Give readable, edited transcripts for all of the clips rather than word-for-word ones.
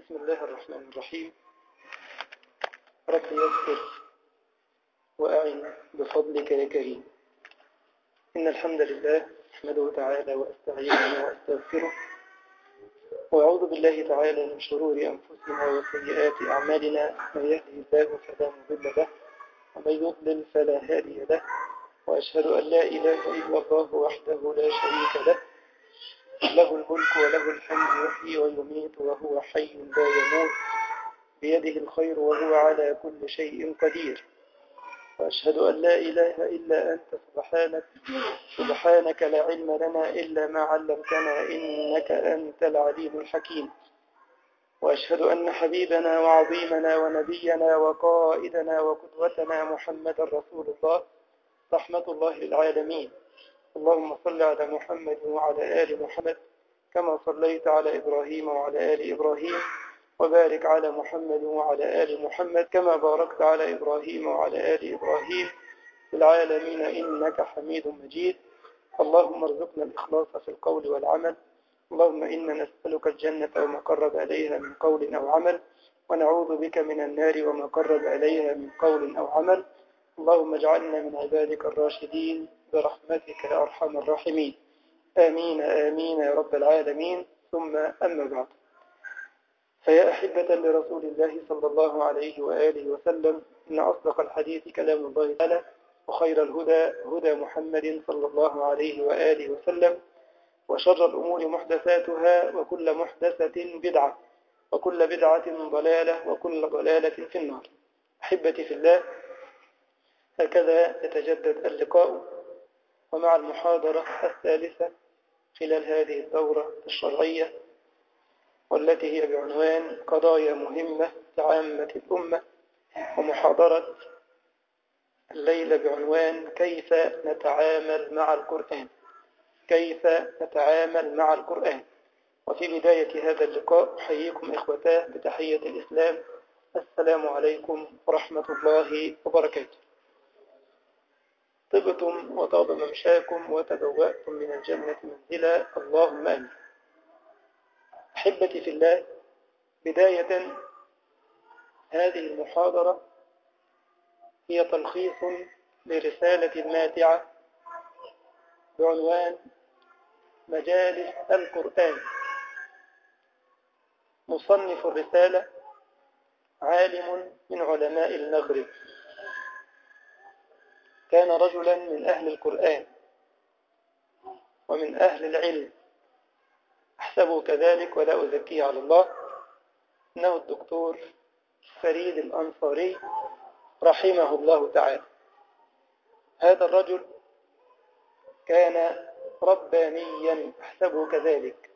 بسم الله الرحمن الرحيم. رب يسر وأعن بفضلك يا كريم. إن الحمد لله أحمده تعالى وأستعينه وأستغفره وأعوذ بالله تعالى من شرور أنفسنا وسيئات أعمالنا. من يهده الله فلا مضل له ومن يضلل فلا هادي له، وأشهد أن لا إله إلا الله وحده لا شريك له، له الملك وله الحمد يحيي ويميت وهو حي لا يموت، بيده الخير وهو على كل شيء قدير. وأشهد أن لا إله إلا أنت سبحانك لا علم لنا إلا ما علمتنا إنك أنت العليم الحكيم. وأشهد أن حبيبنا وعظيمنا ونبينا وقائدنا وقدوتنا محمد رسول الله رحمة الله للعالمين. اللهم صل على محمد وعلى آل محمد كما صليت على إبراهيم وعلى آل إبراهيم، وبارك على محمد وعلى آل محمد كما باركت على إبراهيم وعلى آل إبراهيم في العالمين إنك حميد مجيد. اللهم ارزقنا الإخلاص في القول والعمل. اللهم إنا نسألك الجنة وما قرب إليها من قول أو عمل، ونعوذ بك من النار وما قرب إليها من قول أو عمل. اللهم اجعلنا من عبادك الراشدين برحمتك يا أرحم الراحمين. آمين آمين يا رب العالمين. ثم أما بعد، فيا أحبة لرسول الله صلى الله عليه وآله وسلم، إن أصدق الحديث كلام الله تعالى، وخير الهدى هدى محمد صلى الله عليه وآله وسلم، وشر الأمور محدثاتها، وكل محدثة بدعة، وكل بدعة ضلالة، وكل ضلالة في النار. أحبتي في الله، هكذا يتجدد اللقاء ومع المحاضرة الثالثة خلال هذه الدورة الشرعية، والتي هي بعنوان قضايا مهمة لعامة الأمة، ومحاضرة الليلة بعنوان كيف نتعامل مع القرآن. كيف نتعامل مع القرآن. وفي بداية هذا اللقاء أحييكم إخوتاه بتحية الإسلام، السلام عليكم ورحمة الله وبركاته. طبتم وطاب ممشاكم وتبوأتم من الجنة منزلا، اللهم آمين. أحبتي في الله، بداية هذه المحاضرة هي تلخيص لرسالة ماتعة بعنوان مجالس القرآن. مصنف الرسالة عالم من علماء المغرب، كان رجلا من أهل القرآن ومن أهل العلم، أحسبه كذلك ولا أزكيه على الله، إنه الدكتور فريد الأنصاري رحمه الله تعالى. هذا الرجل كان ربانيا، أحسبه كذلك،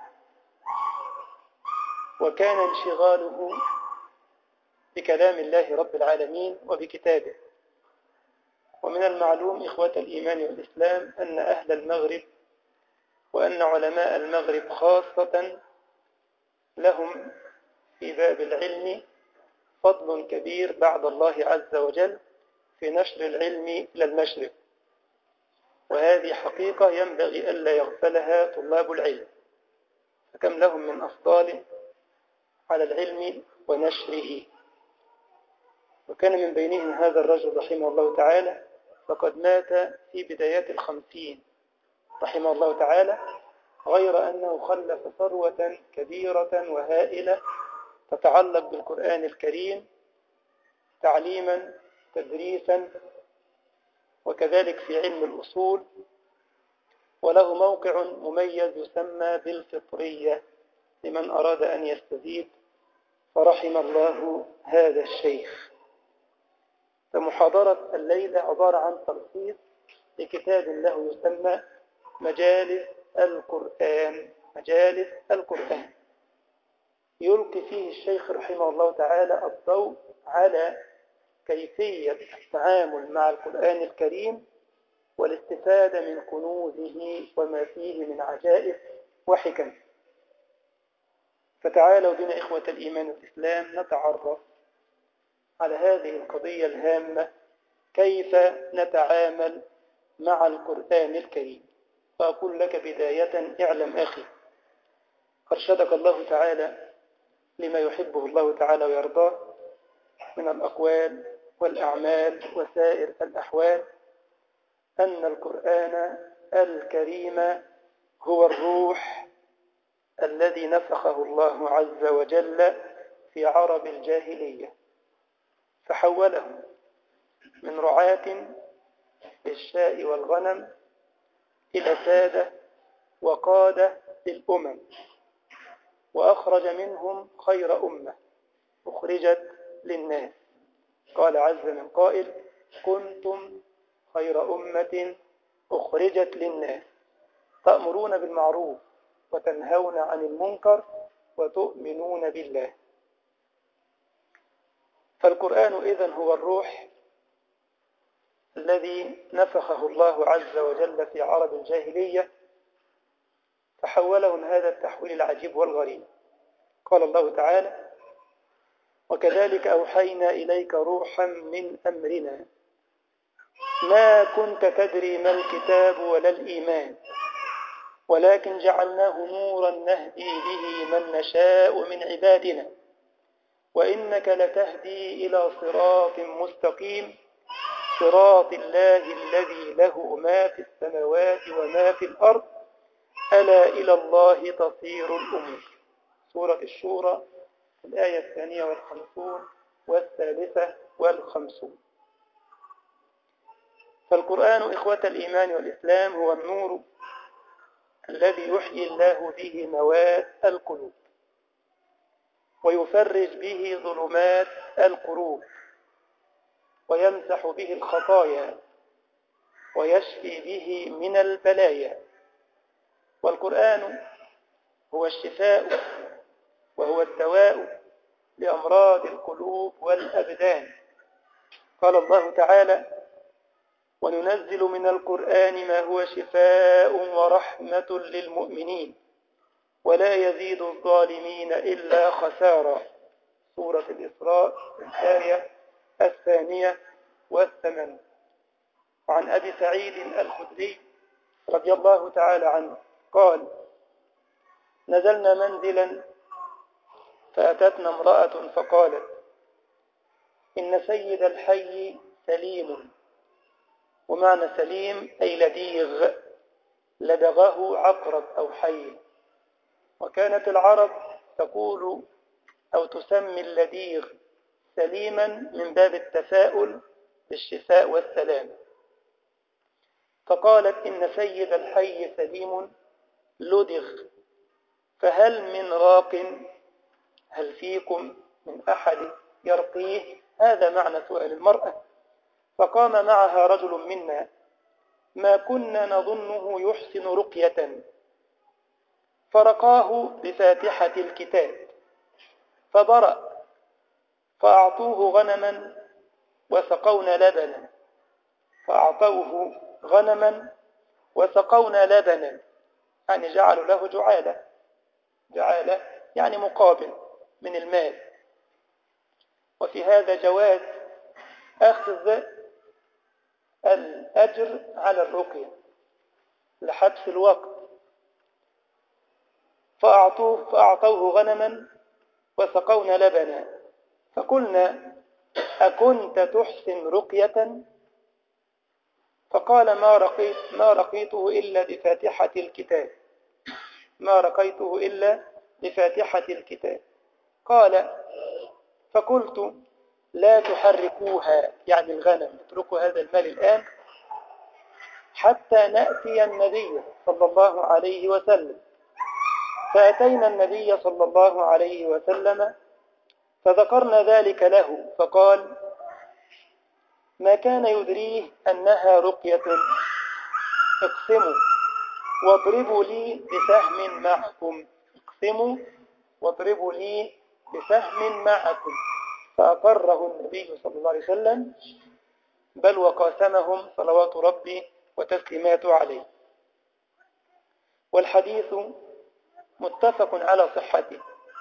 وكان انشغاله بكلام الله رب العالمين وبكتابه. ومن المعلوم إخوة الإيمان والإسلام أن أهل المغرب وأن علماء المغرب خاصة لهم في باب العلم فضل كبير بعد الله عز وجل في نشر العلم إلى المشرق، وهذه حقيقة ينبغي ألا يغفلها طلاب العلم، فكم لهم من أفضال على العلم ونشره. وكان من بينهم هذا الرجل رحمه الله تعالى، فقد مات في بدايات 50 رحمه الله تعالى، غير أنه خلف ثروة كبيرة وهائلة تتعلق بالقرآن الكريم تعليما تدريسا، وكذلك في علم الأصول. وله موقع مميز يسمى بالفطرية لمن أراد أن يستزيد، فرحم الله هذا الشيخ. فمحاضرة الليلة عبارة عن تلخيص لكتاب له يسمى مجالس القرآن. مجالس القرآن يلقي فيه الشيخ رحمه الله تعالى الضوء على كيفية التعامل مع القرآن الكريم والاستفادة من كنوزه وما فيه من عجائب وحكم. فتعالوا بنا إخوة الإيمان والإسلام نتعرف على هذه القضية الهامة، كيف نتعامل مع القرآن الكريم. فأقول لك بداية: اعلم أخي، أرشدك الله تعالى لما يحبه الله تعالى ويرضاه من الأقوال والأعمال وسائر الأحوال أن القرآن الكريم هو الروح الذي نفخه الله عز وجل في عرب الجاهلية، فحولهم من رعاة للشاء والغنم إلى سادة وقادة للأمم، وأخرج منهم خير أمة أخرجت للناس. قال عز من قائل: كنتم خير أمة أخرجت للناس تأمرون بالمعروف وتنهون عن المنكر وتؤمنون بالله. فالقرآن إذن هو الروح الذي نفخه الله عز وجل في عرب الجاهلية، فحولهم هذا التحويل العجيب والغريب. قال الله تعالى: وكذلك أوحينا إليك روحا من أمرنا ما كنت تدري ما الكتاب ولا الإيمان ولكن جعلناه نورا نهدي به من نشاء من عبادنا وإنك لتهدي إلى صراط مستقيم صراط الله الذي له ما في السماوات وما في الأرض ألا إلى الله تصير الأمور. سورة الشورى الآية 52 و53. فالقرآن إخوة الإيمان والإسلام هو النور الذي يحيي الله به مواد القلوب ويفرج به ظلمات القلوب ويمسح به الخطايا ويشفي به من البلايا. والقرآن هو الشفاء وهو الدواء لأمراض القلوب والأبدان. قال الله تعالى: وننزل من القرآن ما هو شفاء ورحمة للمؤمنين ولا يزيد الظالمين إلا خسارا. سورة الإسراء الآية 82. وعن أبي سعيد الخدري رضي الله تعالى عنه قال: نزلنا منزلا فأتتنا امرأة فقالت: إن سيد الحي سليم. ومعنى سليم أي لديغ، لدغه عقرب أو حي. وكانت العرب تقول أو تسمي اللديغ سليما من باب التفاؤل بالشفاء والسلام. فقالت: إن سيد الحي سليم لدغ فهل من راق؟ هل فيكم من أحد يرقيه؟ هذا معنى سؤال المرأة. فقام معها رجل منا ما كنا نظنه يحسن رقية فرقاه بفاتحة الكتاب فبرأ، فأعطوه غنما وسقونا لبنا فأعطوه غنما وسقونا لبنا، يعني جعلوا له جعالة يعني مقابل من المال. وفي هذا جواز أخذ الأجر على الرقية لحبس الوقت. فأعطوه غنما وسقونا لبنا فقلنا: أكنت تحسن رقية؟ فقال: ما رقيته إلا بفاتحة الكتاب، ما رقيته إلا بفاتحة الكتاب. قال: فقلت: لا تحركوها، يعني الغنم، اتركوا هذا المال الآن حتى نأتي النبي صلى الله عليه وسلم. فأتينا النبي صلى الله عليه وسلم فذكرنا ذلك له فقال: ما كان يدريه أنها رقية، اقسموا واضربوا لي بسهم معكم، اقسموا واضربوا لي بسهم معكم. فأقره النبي صلى الله عليه وسلم، بل وقاسمهم صلوات ربي وتسليماته عليه. والحديث متفق على صحته.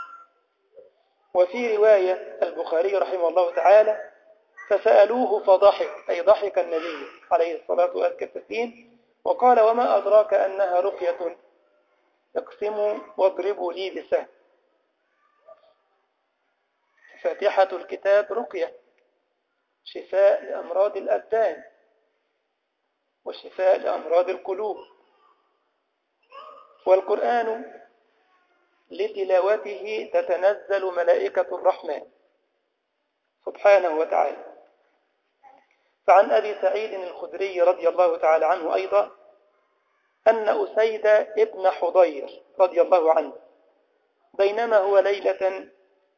وفي رواية البخاري رحمه الله تعالى: فسألوه فضحك، أي ضحك النبي عليه الصلاة والسلام وقال: وما أدراك أنها رقية؟ اقسموا واضربوا لي بسهم. فاتحة الكتاب رقية، شفاء لأمراض الأبدان وشفاء لأمراض القلوب. والقرآن لتلاوته تتنزل ملائكة الرحمن سبحانه وتعالى. فعن أبي سعيد الخدري رضي الله تعالى عنه أيضا أن أسيد ابن حضير رضي الله عنه بينما هو ليلة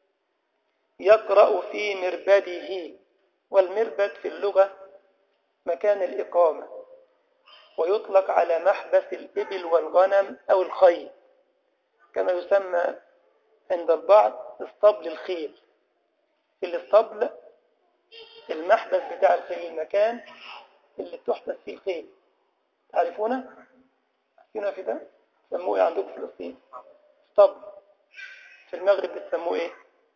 يقرأ في مربده، والمربد في اللغة مكان الإقامة، ويطلق على محبس الإبل والغنم أو الخيل، كما يسمى عند البعض اسطبل الخيل. في الاسطبل المحبس بتاع الخيل، المكان اللي بتحبس فيه الخيل، تعرفونه؟ هنا في ده سموه عندكم في فلسطين اسطبل، في المغرب بتسموه ايه؟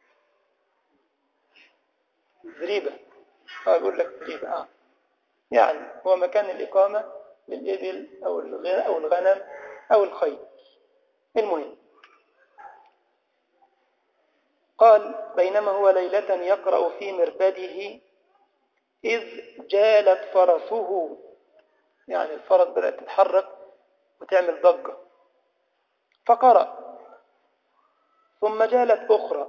زريبة. يقول لك زريبة. يعني هو مكان الإقامة للإبل أو الغنم أو الخيل. المهم، قال بينما هو ليلة يقرأ في مربده إذ جالت فرسه، يعني الفرس بدأت تتحرك وتعمل ضجة، فقرأ، ثم جالت أخرى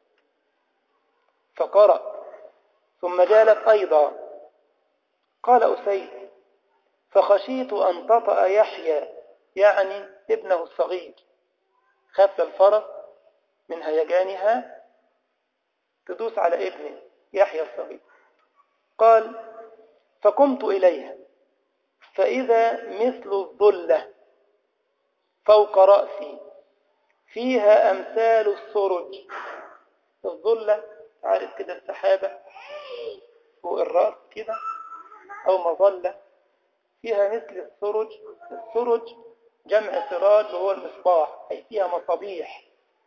فقرأ، ثم جالت أيضا. قال أسيد فخشيت أن تطأ يحيى، يعني ابنه الصغير، خاف الفرس من هيجانها تدوس على ابنه يحيى الصغير. قال فقمت إليها فإذا مثل الظلة فوق رأسي فيها أمثال السرج. الظلة عارف كده السحابة فوق الرأس كده، أو مظلة فيها مثل السرج. السرج جمع سراج وهو المصباح، أي فيها مصابيح.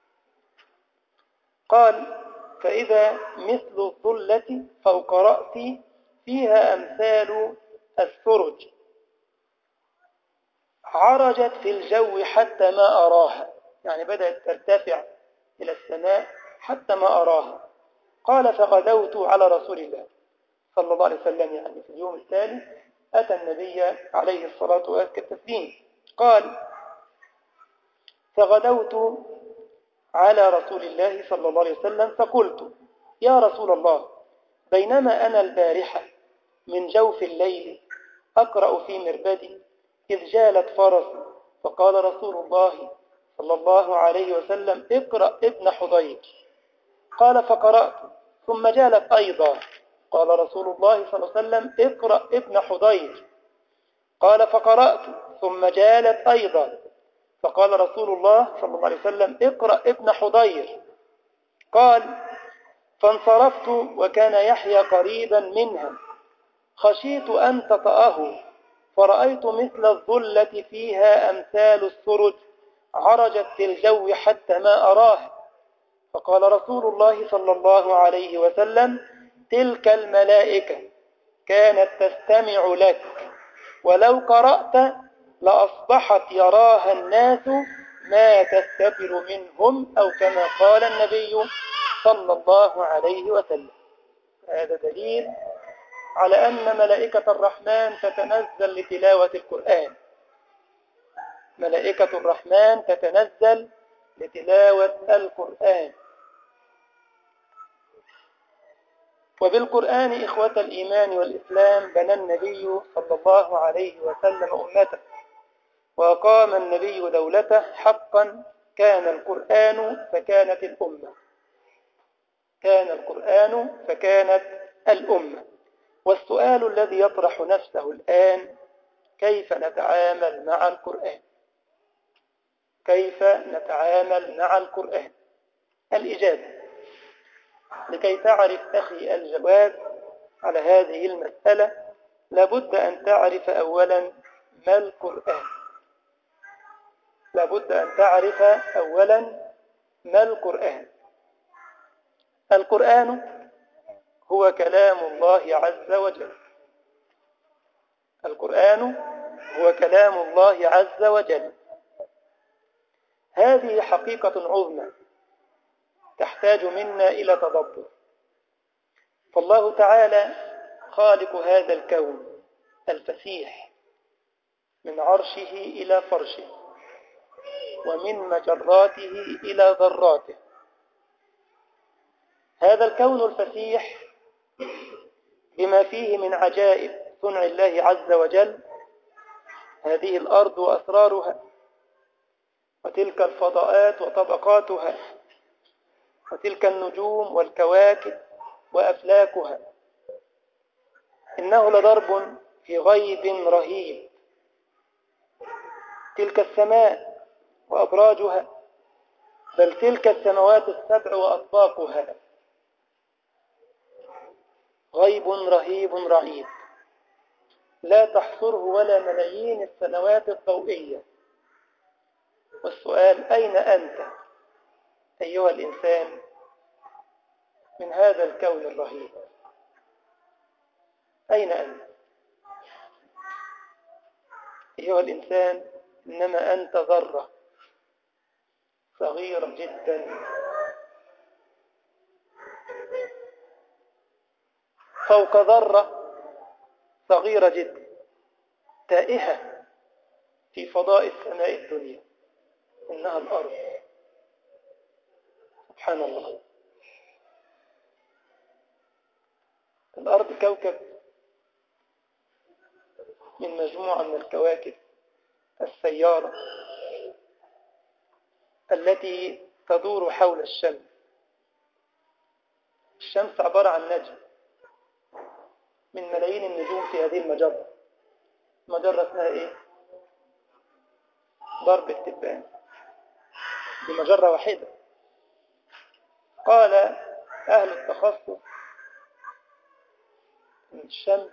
قال فإذا مثل الظلة فوق رأسي فيها أمثال السرج عرجت في الجو حتى ما أراها، يعني بدأت ترتفع إلى السماء حتى ما أراها. قال فغدوت على رسول الله صلى الله عليه وسلم، يعني في اليوم التالي أتى النبي عليه الصلاة والتسليم. قال فغدوت على رسول الله صلى الله عليه وسلم فقلت يا رسول الله بينما أنا البارحة من جوف الليل أقرأ في مربدي إذ جالت فرسي، فقال رسول الله صلى الله عليه وسلم اقرأ ابن حضير. قال فقرأت ثم جالت أيضا. قال رسول الله صلى الله عليه وسلم اقرأ ابن حضير. قال فقرأت ثم جالت أيضا. فقال رسول الله صلى الله عليه وسلم اقرأ ابن حضير. قال فانصرفت وكان يحيى قريبا منها، خشيت أن تطأه، فرأيت مثل الظلة فيها أمثال السرج عرجت في الجو حتى ما أراه. فقال رسول الله صلى الله عليه وسلم تلك الملائكة كانت تستمع لك، ولو قرأت لأصبحت يراها الناس ما تستتر منهم، أو كما قال النبي صلى الله عليه وسلم. هذا دليل على أن ملائكة الرحمن تتنزل لتلاوة القرآن. ملائكة الرحمن تتنزل لتلاوة القرآن. وبالقرآن إخوة الإيمان والإسلام بنى النبي صلى الله عليه وسلم أمته، وقام النبي دولته حقا. كان القرآن فكانت الأمة، كان القرآن فكانت الأمة. والسؤال الذي يطرح نفسه الآن كيف نتعامل مع القرآن؟ كيف نتعامل مع القرآن؟ الإجابة لكي تعرف أخي الجواب على هذه المسألة لابد أن تعرف أولا ما القرآن. لابد أن تعرف أولا ما القرآن. القرآن هو كلام الله عز وجل. القرآن هو كلام الله عز وجل. هذه حقيقة عظمى تحتاج منا إلى تدبر. فالله تعالى خالق هذا الكون الفسيح من عرشه إلى فرشه، ومن مجراته إلى ذراته. هذا الكون الفسيح بما فيه من عجائب صنع الله عز وجل، هذه الأرض وأسرارها، وتلك الفضاءات وطبقاتها، وتلك النجوم والكواكب وأفلاكها، إنه لضرب في غيب رهيب. تلك السماء وأبراجها، بل تلك السماوات السبع وأطباقها، غيب رهيب رعيب لا تحصره ولا ملايين السنوات الضوئية. والسؤال: أين أنت أيها الإنسان من هذا الكون الرهيب؟ أين أنت أيها الإنسان؟ إنما أنت ذرة صغيرة جدا فوق ذرة صغيرة جدا تائهة في فضاء السماء الدنيا، إنها الأرض. سبحان الله. الأرض كوكب من مجموعة من الكواكب السيارة التي تدور حول الشمس. الشمس عبارة عن نجم من ملايين النجوم في هذه المجرة. مجرة اسمها إيه؟ درب التبان. دي مجرة واحدة. قال أهل التخصص إن الشمس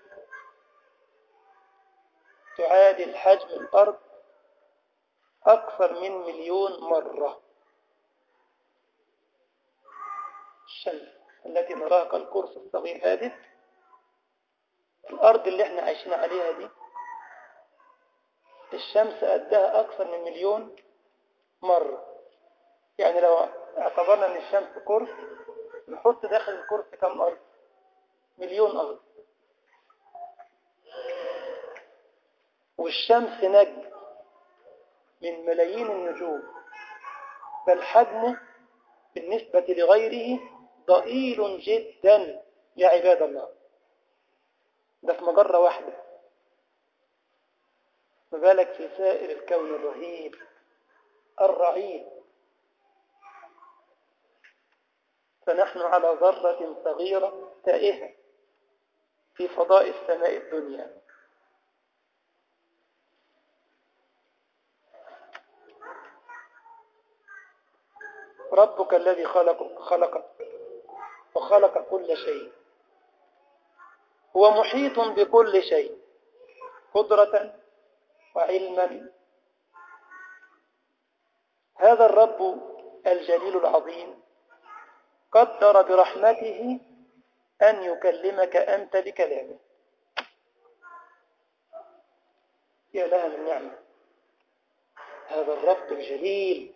تعادل حجم الأرض أكثر من 1,000,000 مرة. الشمس التي نراها كالقرص الصغير هذه، الأرض اللي احنا عايشين عليها دي، الشمس قدها أكثر من 1,000,000 مرة. يعني لو اعتبرنا أن الشمس قرص، نحط داخل القرص كم أرض؟ 1,000,000 أرض. والشمس نجم من ملايين النجوم، بل حجمه بالنسبة لغيره ضئيل جدا يا عباد الله. ده في مجرة واحدة، ما بالك في سائر الكون الرهيب الرعيب. فنحن على ذرة صغيرة تائهة في فضاء السماء الدنيا. ربك الذي خلقك وخلق كل شيء، هو محيط بكل شيء قدرة وعلما. هذا الرب الجليل العظيم قدر برحمته أن يكلمك أنت بكلامه. يا لها من نعمة. هذا الرب الجليل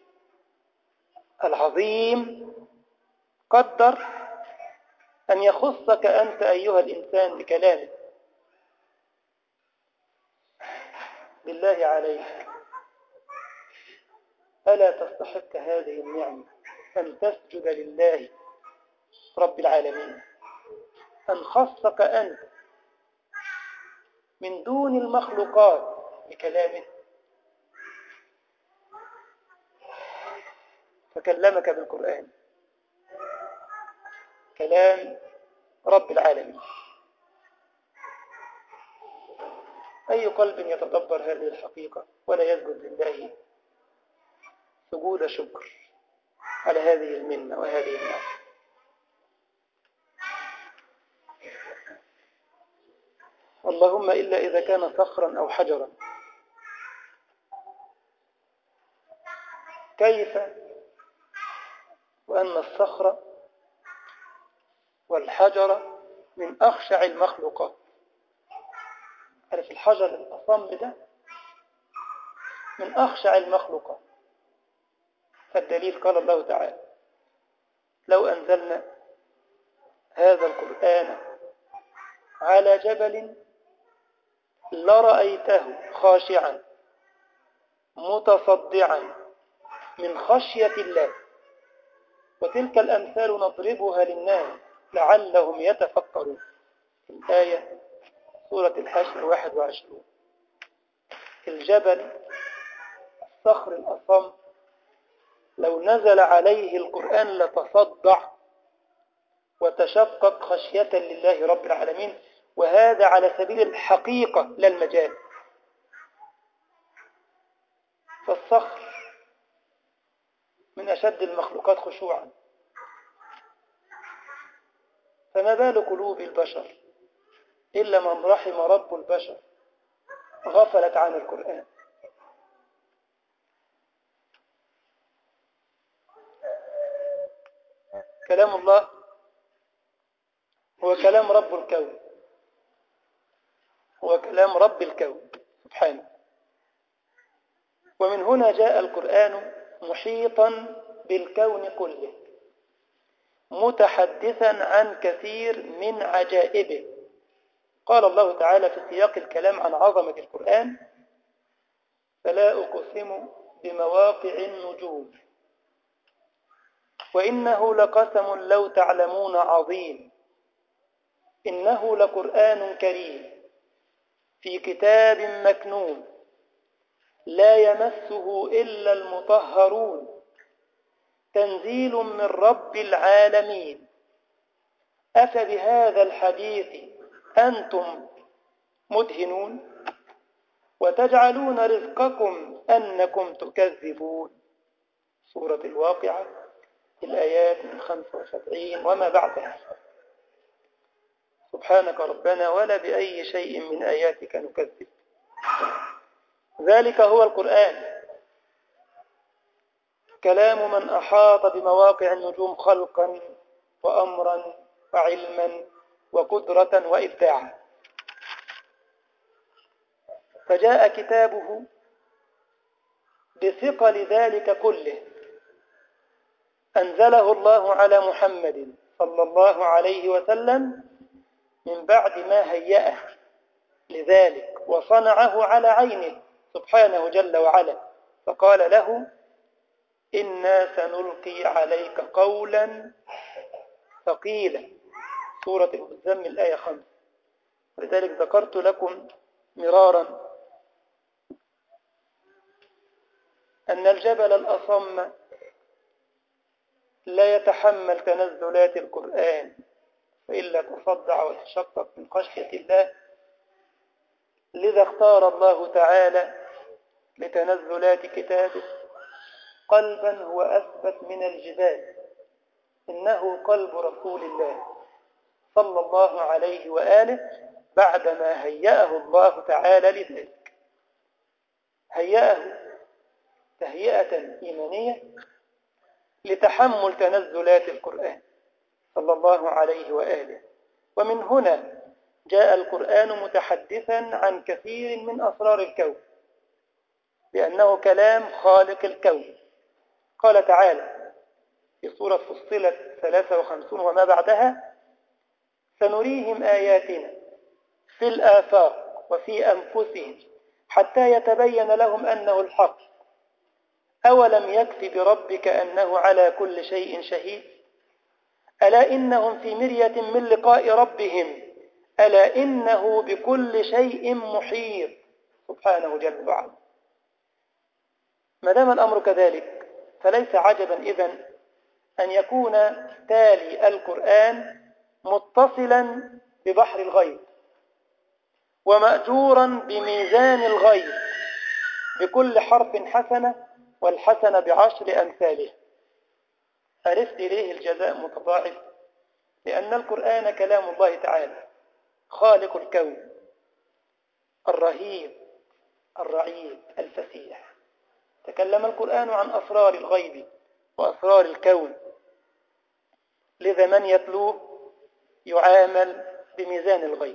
العظيم قدر أن يخصك أنت أيها الإنسان بكلامه. بالله عليك، ألا تستحق هذه النعمة أن تسجد لله رب العالمين، أن خصك أنت من دون المخلوقات بكلامه؟ فكلمك بالقرآن، كلام رب العالمين. أي قلب يتدبر هذه الحقيقة ولا يسجد لله سجود شكر على هذه المنة وهذه النعمة؟ اللهم إلا إذا كان صخرا أو حجرا. كيف وأن الصخر والحجر من أخشع المخلوقات؟ عارف الحجر الأصم ده من أخشع المخلوقات. فالدليل قال الله تعالى: لو أنزلنا هذا القرآن على جبل لرأيته خاشعا متصدعا من خشية الله. وتلك الأمثال نضربها للناس لعلهم يتفكرون. الآية سورة الحشر 21. الجبل الصخر الأصم لو نزل عليه القرآن لتصدع وتشقق خشية لله رب العالمين، وهذا على سبيل الحقيقة لا المجال. فالصخر من أشد المخلوقات خشوعا، فما بال قلوب البشر إلا من رحم رب البشر غفلت عن القرآن. كلام الله هو كلام رب الكون، هو كلام رب الكون سبحانه. ومن هنا جاء القرآن محيطا بالكون كله، متحدثا عن كثير من عجائبه. قال الله تعالى في سياق الكلام عن عظمة القرآن: فلا أقسم بمواقع النجوم وإنه لقسم لو تعلمون عظيم إنه لقرآن كريم في كتاب مكنون لا يمسه إلا المطهرون تنزيل من رب العالمين. أفبهذا الحديث أنتم مدهنون وتجعلون رزقكم أنكم تكذبون. سورة الواقعة الآيات 75 وما بعدها. سبحانك ربنا ولا بأي شيء من آياتك نكذب. ذلك هو القرآن، كلام من أحاط بمواقع النجوم خلقا وأمرا وعلما وقدرة وإبداعا. فجاء كتابه بثقل ذلك كله، أنزله الله على محمد صلى الله عليه وسلم من بعد ما هيأه لذلك وصنعه على عينه سبحانه جل وعلا، فقال له: إنا سنلقي عليك قولا ثقيلا. سورة المزمل الآية 5. ولذلك ذكرت لكم مرارا أن الجبل الأصم لا يتحمل تنزلات القرآن، فإلا تصدع وتشقق من خشية الله. لذا اختار الله تعالى لتنزلات كتابه قلبا هو أثبت من الجبال، إنه قلب رسول الله صلى الله عليه وآله بعدما هيأه الله تعالى لذلك. هيأه تهيئة إيمانية لتحمل تنزلات القرآن صلى الله عليه وآله. ومن هنا جاء القرآن متحدثا عن كثير من أسرار الكون، لأنه كلام خالق الكون. قال تعالى في سورة فصلت 53 وما بعدها: سنريهم آياتنا في الآفاق وفي أنفسهم حتى يتبين لهم أنه الحق أولم يكف بربك أنه على كل شيء شهيد ألا إنهم في مرية من لقاء ربهم ألا إنه بكل شيء محيط سبحانه جل وعلا. ما دام الأمر كذلك فليس عجبا إذن أن يكون تالي القرآن متصلا ببحر الغيب ومأجورا بميزان الغيب، بكل حرف حسنة والحسنة بعشر أمثالها. عرفت إليه الجزاء متضاعف، لأن القرآن كلام الله تعالى خالق الكون الرهيب الرعيب الفسيح. تكلم القرآن عن أسرار الغيب وأسرار الكون، لذا من يتلوه يعامل بميزان الغيب،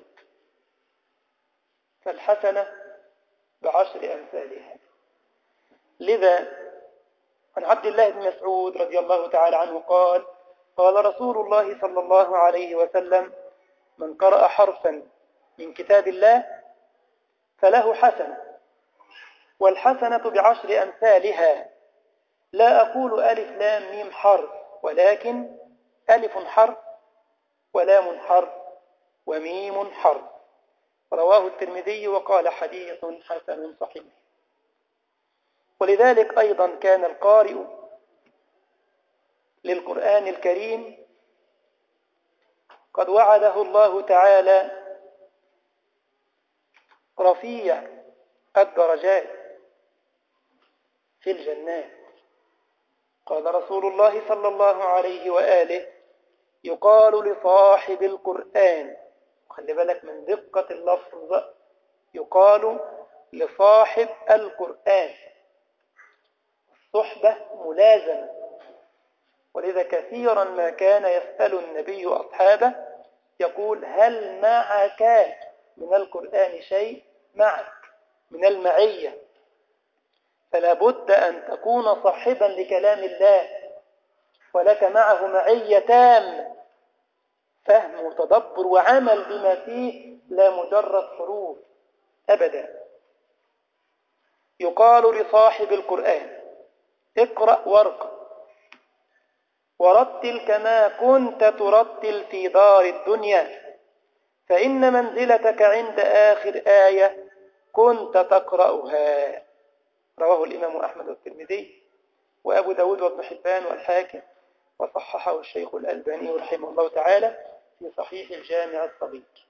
فالحسنة بعشر أمثالها. لذا عن عبد الله بن مسعود رضي الله تعالى عنه قال: قال رسول الله صلى الله عليه وسلم: من قرأ حرفا من كتاب الله فله حسنة، والحسنة بعشر أمثالها. لا أقول ألف لام ميم حرف، ولكن ألف حرف ولام حرف وميم حرف. رواه الترمذي وقال حديث حسن صحيح. ولذلك أيضا كان القارئ للقرآن الكريم قد وعده الله تعالى رفيع الدرجات في الجنات. قال رسول الله صلى الله عليه وآله: يقال لصاحب القرآن، خلي بالك من دقة اللفظ، يقال لصاحب القرآن، الصحبة ملازمة. ولذا كثيرا ما كان يسأل النبي أصحابه يقول: هل معك من القرآن شيء؟ معك من المعية. فلا بد أن تكون صاحبا لكلام الله ولك معه معية تام، فهم وتدبر وعمل بما فيه، لا مجرد حروف أبدا. يقال لصاحب القرآن: اقرأ وارقى ورتل كما كنت ترتل في دار الدنيا، فإن منزلتك عند آخر آية كنت تقرأها. رواه الإمام أحمد والترمذي وأبو داود وابن حبان والحاكم، وصححه الشيخ الألباني رحمه الله تعالى في صحيح الجامع الصغير.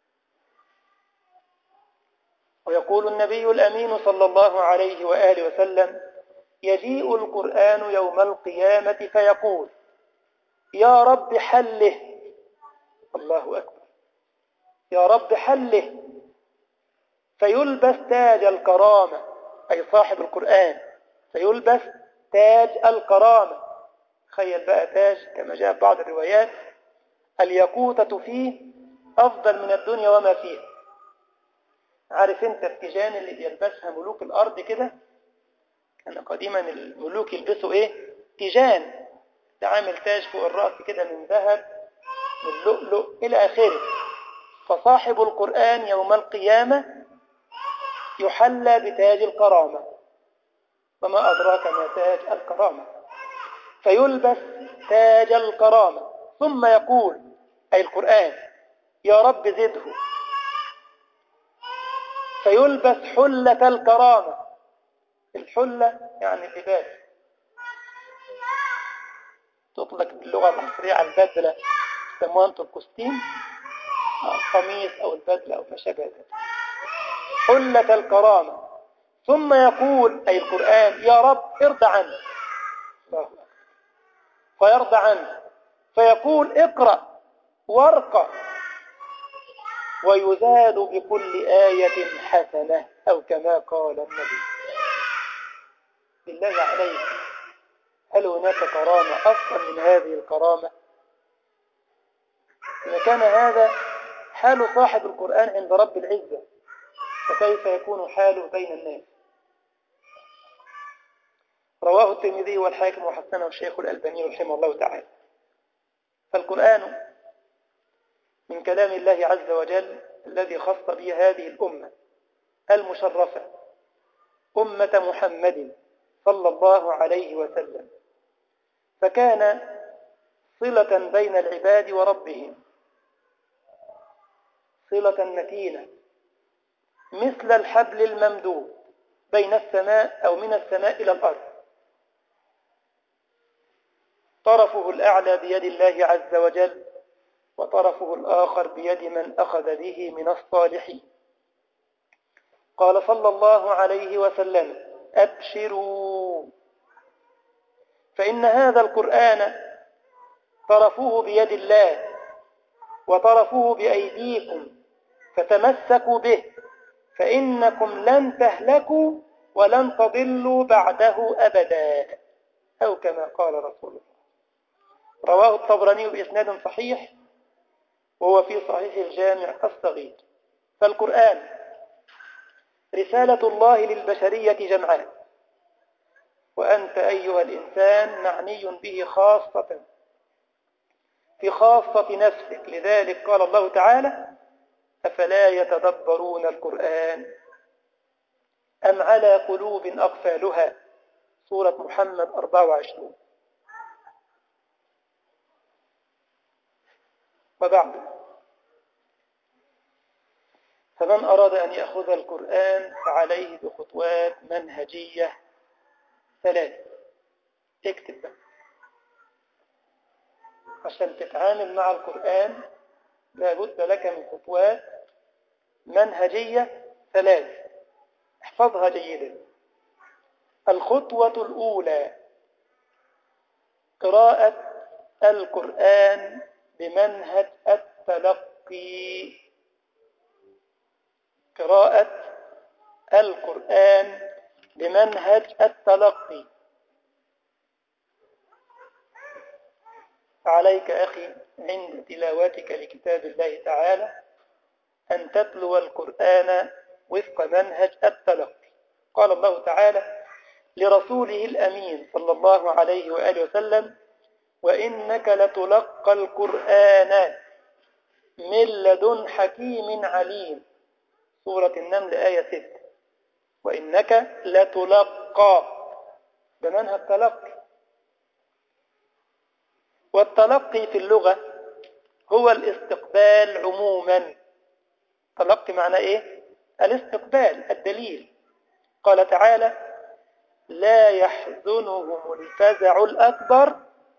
ويقول النبي الأمين صلى الله عليه وآله وسلم: يجيء القرآن يوم القيامة فيقول: يا رب حله. الله أكبر، يا رب حله. فيلبس تاج الكرامة، أي صاحب القرآن فيلبس تاج الكرامة. تخيل بقى تاج كما جاء في بعض الروايات الياقوتة فيه أفضل من الدنيا وما فيها. عارف انت التيجان اللي بيلبسها ملوك الأرض كده؟ كان قديما الملوك يلبسوا ايه؟ تيجان، ده عامل تاج فوق الرأس كده من ذهب من لؤلؤ إلى آخره. فصاحب القرآن يوم القيامة يحلى بتاج الكرامة، وما أدراك ما تاج الكرامة. فيلبس تاج الكرامة ثم يقول، أي القرآن: يا رب زده. فيلبس حلة الكرامة. الحلة يعني اللباس، تطلق باللغة العصرية على البدلة، يسموها انتم الكوستيم، القميص أو البدلة أو ما شابه ذلك. حلة الكرامة. ثم يقول، أي القرآن: يا رب ارضى عنه. فيرضى عنه فيقول: اقرأ وارقى، ويزاد بكل آية حسنة، أو كما قال النبي. بالله عليك، هل هناك كرامة أفضل من هذه الكرامة؟ إذا كان هذا حال صاحب القرآن عند رب العزة، فكيف يكون حاله بين الناس؟ رواه الترمذي والحاكم وحسنه الشيخ الألباني رحمه الله تعالى. فالقرآن من كلام الله عز وجل الذي خص به هذه الأمة المشرفة، أمة محمد صلى الله عليه وسلم، فكان صلة بين العباد وربهم، صلة متينة مثل الحبل الممدود بين السماء أو من السماء إلى الأرض، طرفه الأعلى بيد الله عز وجل، وطرفه الآخر بيد من أخذ به من الصالحين. قال صلى الله عليه وسلم: أبشروا، فإن هذا القرآن طرفه بيد الله وطرفه بأيديكم، فتمسكوا به، فإنكم لن تهلكوا ولن تضلوا بعده أبدا، أو كما قال رسول الله. رواه الطبراني بإسناد صحيح، وهو في صحيح الجامع الصغير. فالقرآن رسالة الله للبشرية جمعاء، وأنت أيها الإنسان معني به خاصة، في خاصة نفسك. لذلك قال الله تعالى: أفلا يتدبرون القرآن أم على قلوب أقفالها. سورة محمد 24. وبعد، فمن أراد أن يأخذ القرآن فعليه بخطوات منهجية 3. اكتب بقى. عشان تتعامل مع القرآن لابد لك من خطوات منهجية 3. احفظها جيدا. الخطوة الأولى: قراءة القرآن بمنهج التلقي. قراءة القرآن بمنهج التلقي. فعليك أخي عند تلاوتك لكتاب الله تعالى أن تتلو القرآن وفق منهج التلقي. قال الله تعالى لرسوله الأمين صلى الله عليه وآله وسلم: وإنك لتلقى القرآن من لدن حكيم عليم. سورة النمل آية 6. وإنك لتلقى بمنهج تلقي. والتلقي في اللغة هو الاستقبال عموما. تلقي معناه إيه؟ الاستقبال، الدليل. قال تعالى: لا يحزنهم الفزع الأكبر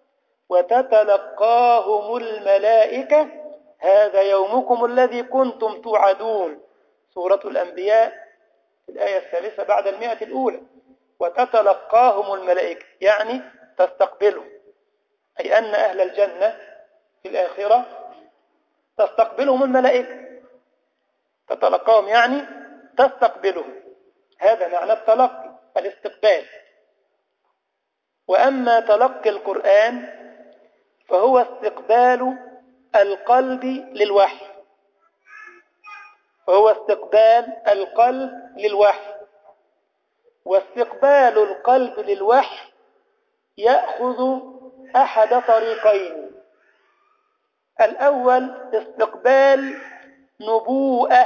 وتتلقاهم الملائكة هذا يومكم الذي كنتم توعدون. سورة الأنبياء الآية 3 بعد 100 الأولى. وتتلقاهم الملائكة يعني تستقبلهم، أي أن أهل الجنة في الآخرة تستقبلهم الملائكة. تتلقاهم يعني تستقبلهم. هذا معنى التلقي، الاستقبال. وأما تلقي القرآن فهو استقبال القلب للوحي. فهو استقبال القلب للوحي. واستقبال القلب للوحي يأخذ أحد طريقين. الأول استقبال نبوءة،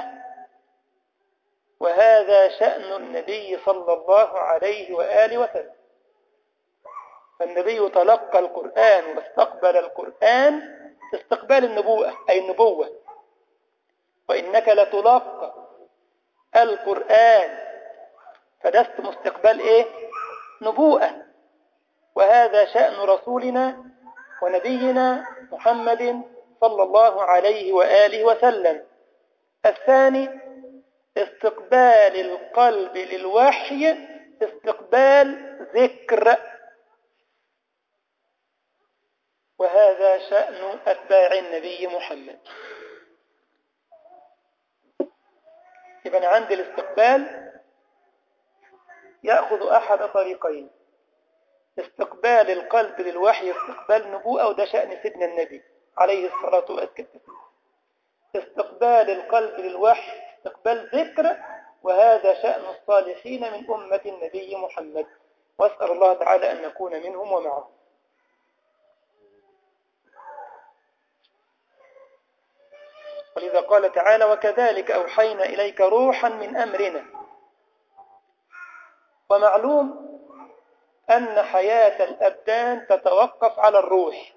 وهذا شأن النبي صلى الله عليه وآله وسلم. فالنبي تلقى القرآن واستقبل القرآن استقبال النبوءة، أي النبوة. وإنك لتلقى القرآن، فده اسمه استقبال إيه؟ نبوءة. وهذا شأن رسولنا ونبينا محمد صلى الله عليه وآله وسلم. الثاني استقبال القلب للوحي استقبال ذكر، وهذا شأن أتباع النبي محمد. يبقى عند الاستقبال يأخذ أحد طريقين: استقبال القلب للوحي استقبال نبوءة، وده شأن سيدنا النبي عليه الصلاة والسلام. استقبال القلب للوحي استقبال ذكر، وهذا شأن الصالحين من أمة النبي محمد. وأسأل الله تعالى أن نكون منهم ومعهم. ولذا قال تعالى: وكذلك أوحينا إليك روحا من أمرنا. ومعلوم أن حياة الأبدان تتوقف على الروح.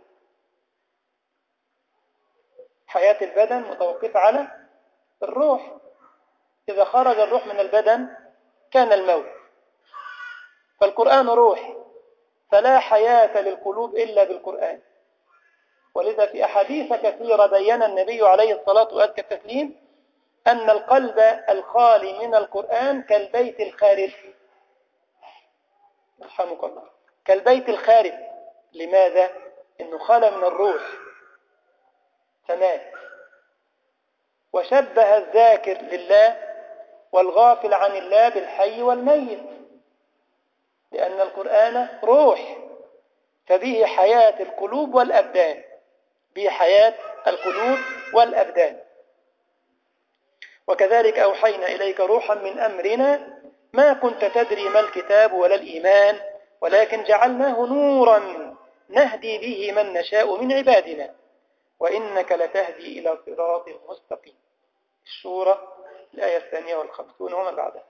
حياة البدن متوقفة على الروح. إذا خرج الروح من البدن كان الموت. فالقرآن روح، فلا حياة للقلوب إلا بالقرآن. ولذا في أحاديث كثيرة بين النبي عليه الصلاة والتسليم أن القلب الخالي من القرآن كالبيت الخارب. رحمك الله. كالبيت الخارب. لماذا؟ إنه خلى من الروح فمات. وشبه الذاكر لله والغافل عن الله بالحي والميت، لأن القرآن روح، فبه حياة القلوب والأبدان. به حياة القلوب والأبدان. وكذلك أوحينا إليك روحا من أمرنا ما كنت تدري ما الكتاب ولا الإيمان ولكن جعلناه نورا نهدي به من نشاء من عبادنا وإنك لتهدي إلى صراط مستقيم. الشورى الآية 52 وما بعدها.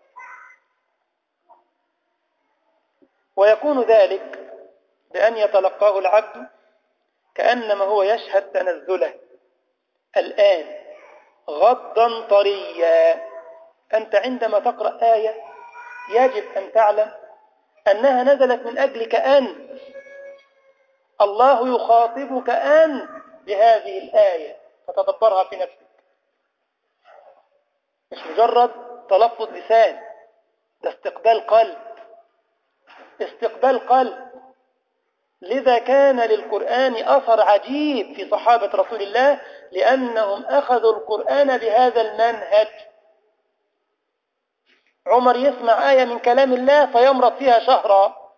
ويكون ذلك بأن يتلقاه العبد كأنما هو يشهد تنزله الآن غضا طريا. أنت عندما تقرأ آية يجب أن تعلم أنها نزلت من أجلك أنت. الله يخاطبك أنت بهذه الآية فتدبرها في نفسك، مش مجرد تلفظ لسان، ده استقبال قلب، استقبال قلب. لذا كان للقرآن أثر عجيب في صحابة رسول الله، لأنهم أخذوا القرآن بهذا المنهج. عمر يسمع آية من كلام الله فيمرض فيها شهرا.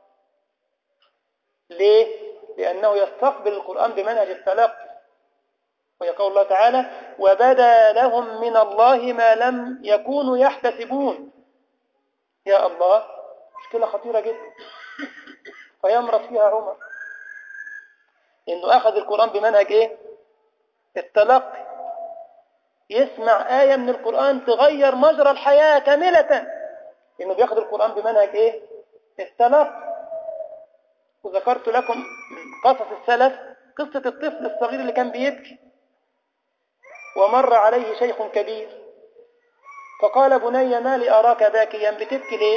ليه؟ لأنه يستقبل القرآن بمنهج التلقي. ويقول الله تعالى: وبدا لهم من الله ما لم يكونوا يحتسبون. يا الله، مشكلة خطيرة جدا. فيمرض فيها عمر إنه أخذ القرآن بمنهج إيه؟ التلقي. يسمع آية من القرآن تغير مجرى الحياة كاملة، إنه بياخذ القرآن بمنهج إيه؟ التلقي. وذكرت لكم من قصص السلف قصة الطفل الصغير اللي كان بيبكي، ومر عليه شيخ كبير فقال: بني ما لي أراك باكيا، بتبكي ليش؟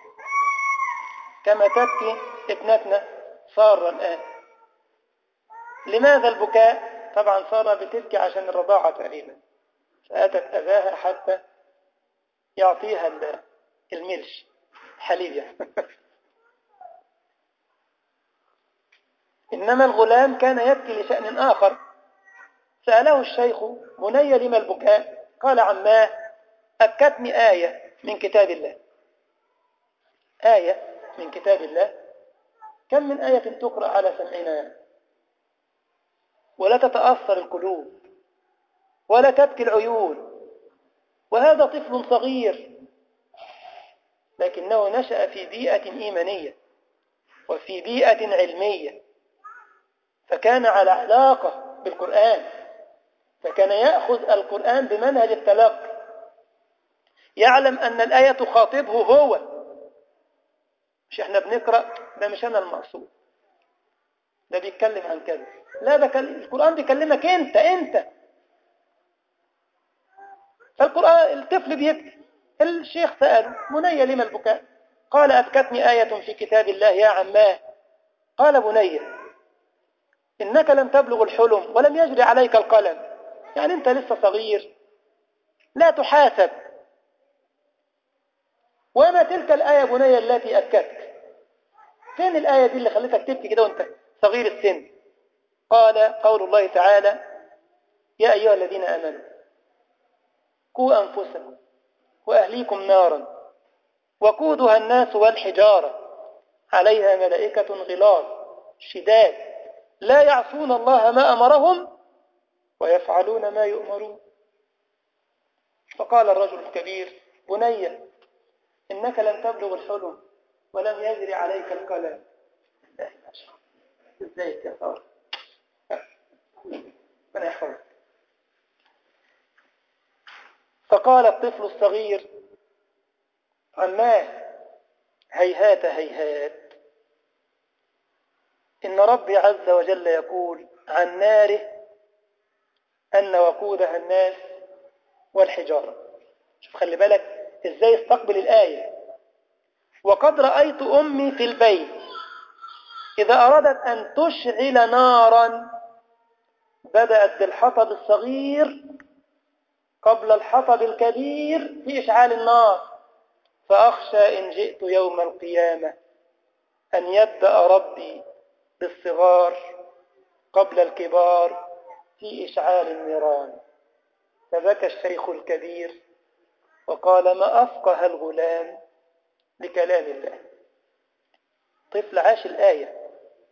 كما تبكي ابنتنا سارة الآن. لماذا البكاء؟ طبعا سارة بتبكي عشان الرضاعة تقريبا، فأتت أباها حتى يعطيها الملش، حليب يعني. إنما الغلام كان يبكي لشأن آخر. سأله الشيخ: بني لما البكاء؟ قال: عماه أبكتني آية من كتاب الله. آية من كتاب الله، كم من آية تقرأ على سمعنا ولا تتأثر القلوب ولا تبكي العيون، وهذا طفل صغير لكنه نشأ في بيئة إيمانية وفي بيئة علمية، فكان على علاقة بالقرآن، فكان يأخذ القرآن بمنهج التلقي، يعلم أن الآية تخاطبه هو، مش احنا بنقرأ ده مش أنا المقصود، ده بيتكلم عن كذا، لا ده القرآن بيكلمك أنت. فالقرآن الطفل بيبكي، الشيخ سأله: بني لما البكاء؟ قال: أبكتني آية في كتاب الله يا عماه. قال: بني إنك لم تبلغ الحلم ولم يجري عليك القلم، يعني أنت لسه صغير لا تحاسب. وما تلك الآية بني التي أبكتك؟ فين الآية دي اللي خلتك تبكي كده وأنت صغير السن؟ قال: قول الله تعالى: يا أيها الذين آمنوا قوا أنفسكم وأهليكم نارا وقودها الناس والحجارة عليها ملائكة غلاظ شداد لا يعصون الله ما أمرهم ويفعلون ما يؤمرون. فقال الرجل الكبير: بني إنك لم تبلغ الحلم ولم يجري عليك القلم. ازيك يا صار؟ من يحفظك؟ فقال الطفل الصغير: عماه هيهات هيهات، إن ربي عز وجل يقول عن ناره أن وقودها الناس والحجارة. شوف، خلي بالك إزاي استقبل الآية. وقد رأيت أمي في البيت إذا أرادت أن تشعل نارا بدأت بالحطب الصغير قبل الحطب الكبير في إشعال النار، فأخشى إن جئت يوم القيامة أن يبدأ ربي بالصغار قبل الكبار في إشعال النيران. فبكى الشيخ الكبير وقال: ما أفقه الغلام لكلام الله. طفل عاش الآية،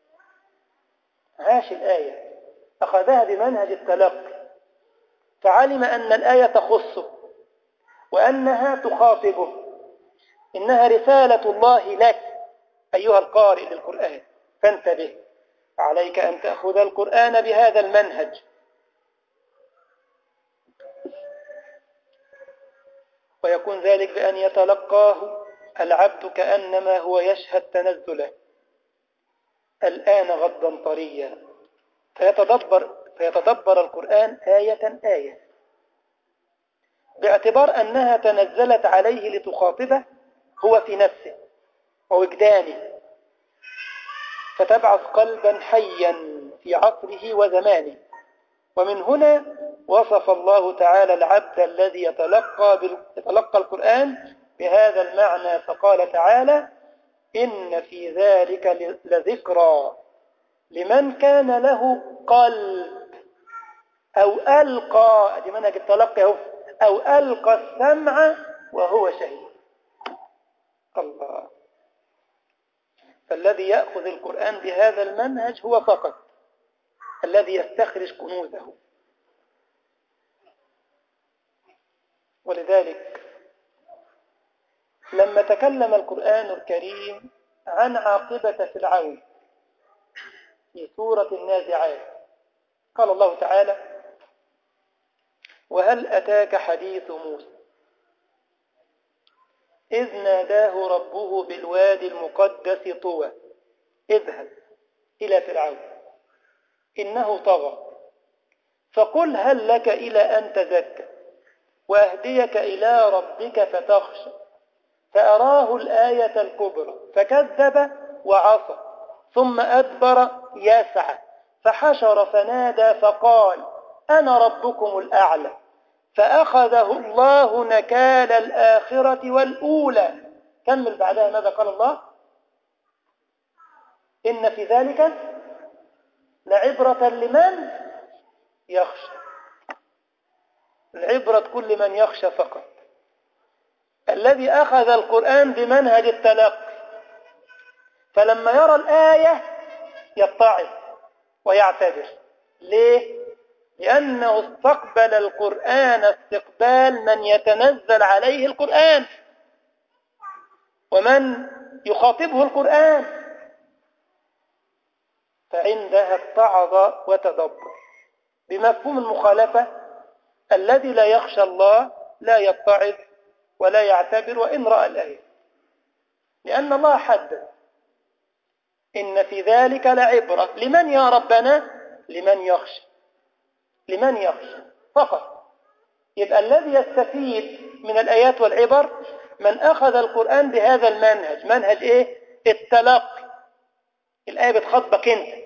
عاش الآية، أخذها بمنهج التلقي، فعلم أن الآية تخصه وأنها تخاطبه، إنها رسالة الله لك أيها القارئ للقرآن، فانتبه، عليك أن تأخذ القرآن بهذا المنهج ويكون ذلك بأن يتلقاه العبد كأنما هو يشهد تنزله الآن غضا طريا، فيتدبر القرآن آية آية باعتبار أنها تنزلت عليه لتخاطبه هو في نفسه ووجدانه، فتبعث قلبا حيا في عصره وزمانه. ومن هنا وصف الله تعالى العبد الذي يتلقى القرآن بهذا المعنى، فقال تعالى: إن في ذلك لذكرى لمن كان له قلب أو ألقى، دي منهج التلقي أو ألقى السمع وهو شهيد. الله. فالذي يأخذ القرآن بهذا المنهج هو فقط الذي يستخرج كنوزه. ولذلك لما تكلم القرآن الكريم عن عاقبة فرعون في سورة النازعات قال الله تعالى: وهل أتاك حديث موسى إذ ناداه ربه بالوادي المقدس طوى اذهب إلى فرعون إنه طغى فقل هل لك إلى أن تزكى وأهديك إلى ربك فتخشى فأراه الآية الكبرى فكذب وعصى ثم أدبر يسعى فحشر فنادى فقال أنا ربكم الأعلى فأخذه الله نكال الآخرة والأولى. كمل بعدها ماذا قال الله؟ إن في ذلك لعبرة لمن يخشى. العبرة كل من يخشى فقط، الذي أخذ القرآن بمنهج التلقي، فلما يرى الآية يتعظ ويعتبر. ليه؟ لأنه استقبل القرآن استقبال من يتنزل عليه القرآن ومن يخاطبه القرآن، فعندها اتعظ وتدبر. بمفهوم المخالفة الذي لا يخشى الله لا يتعظ ولا يعتبر وإن رأى الآية، لأن الله حدد إن في ذلك لعبرة لمن يا ربنا؟ لمن يخشى، لمن يخشى فقط. يبقى الذي يستفيد من الآيات والعبر من أخذ القرآن بهذا المنهج. منهج إيه؟ التلقي. الآية بتخاطبك أنت،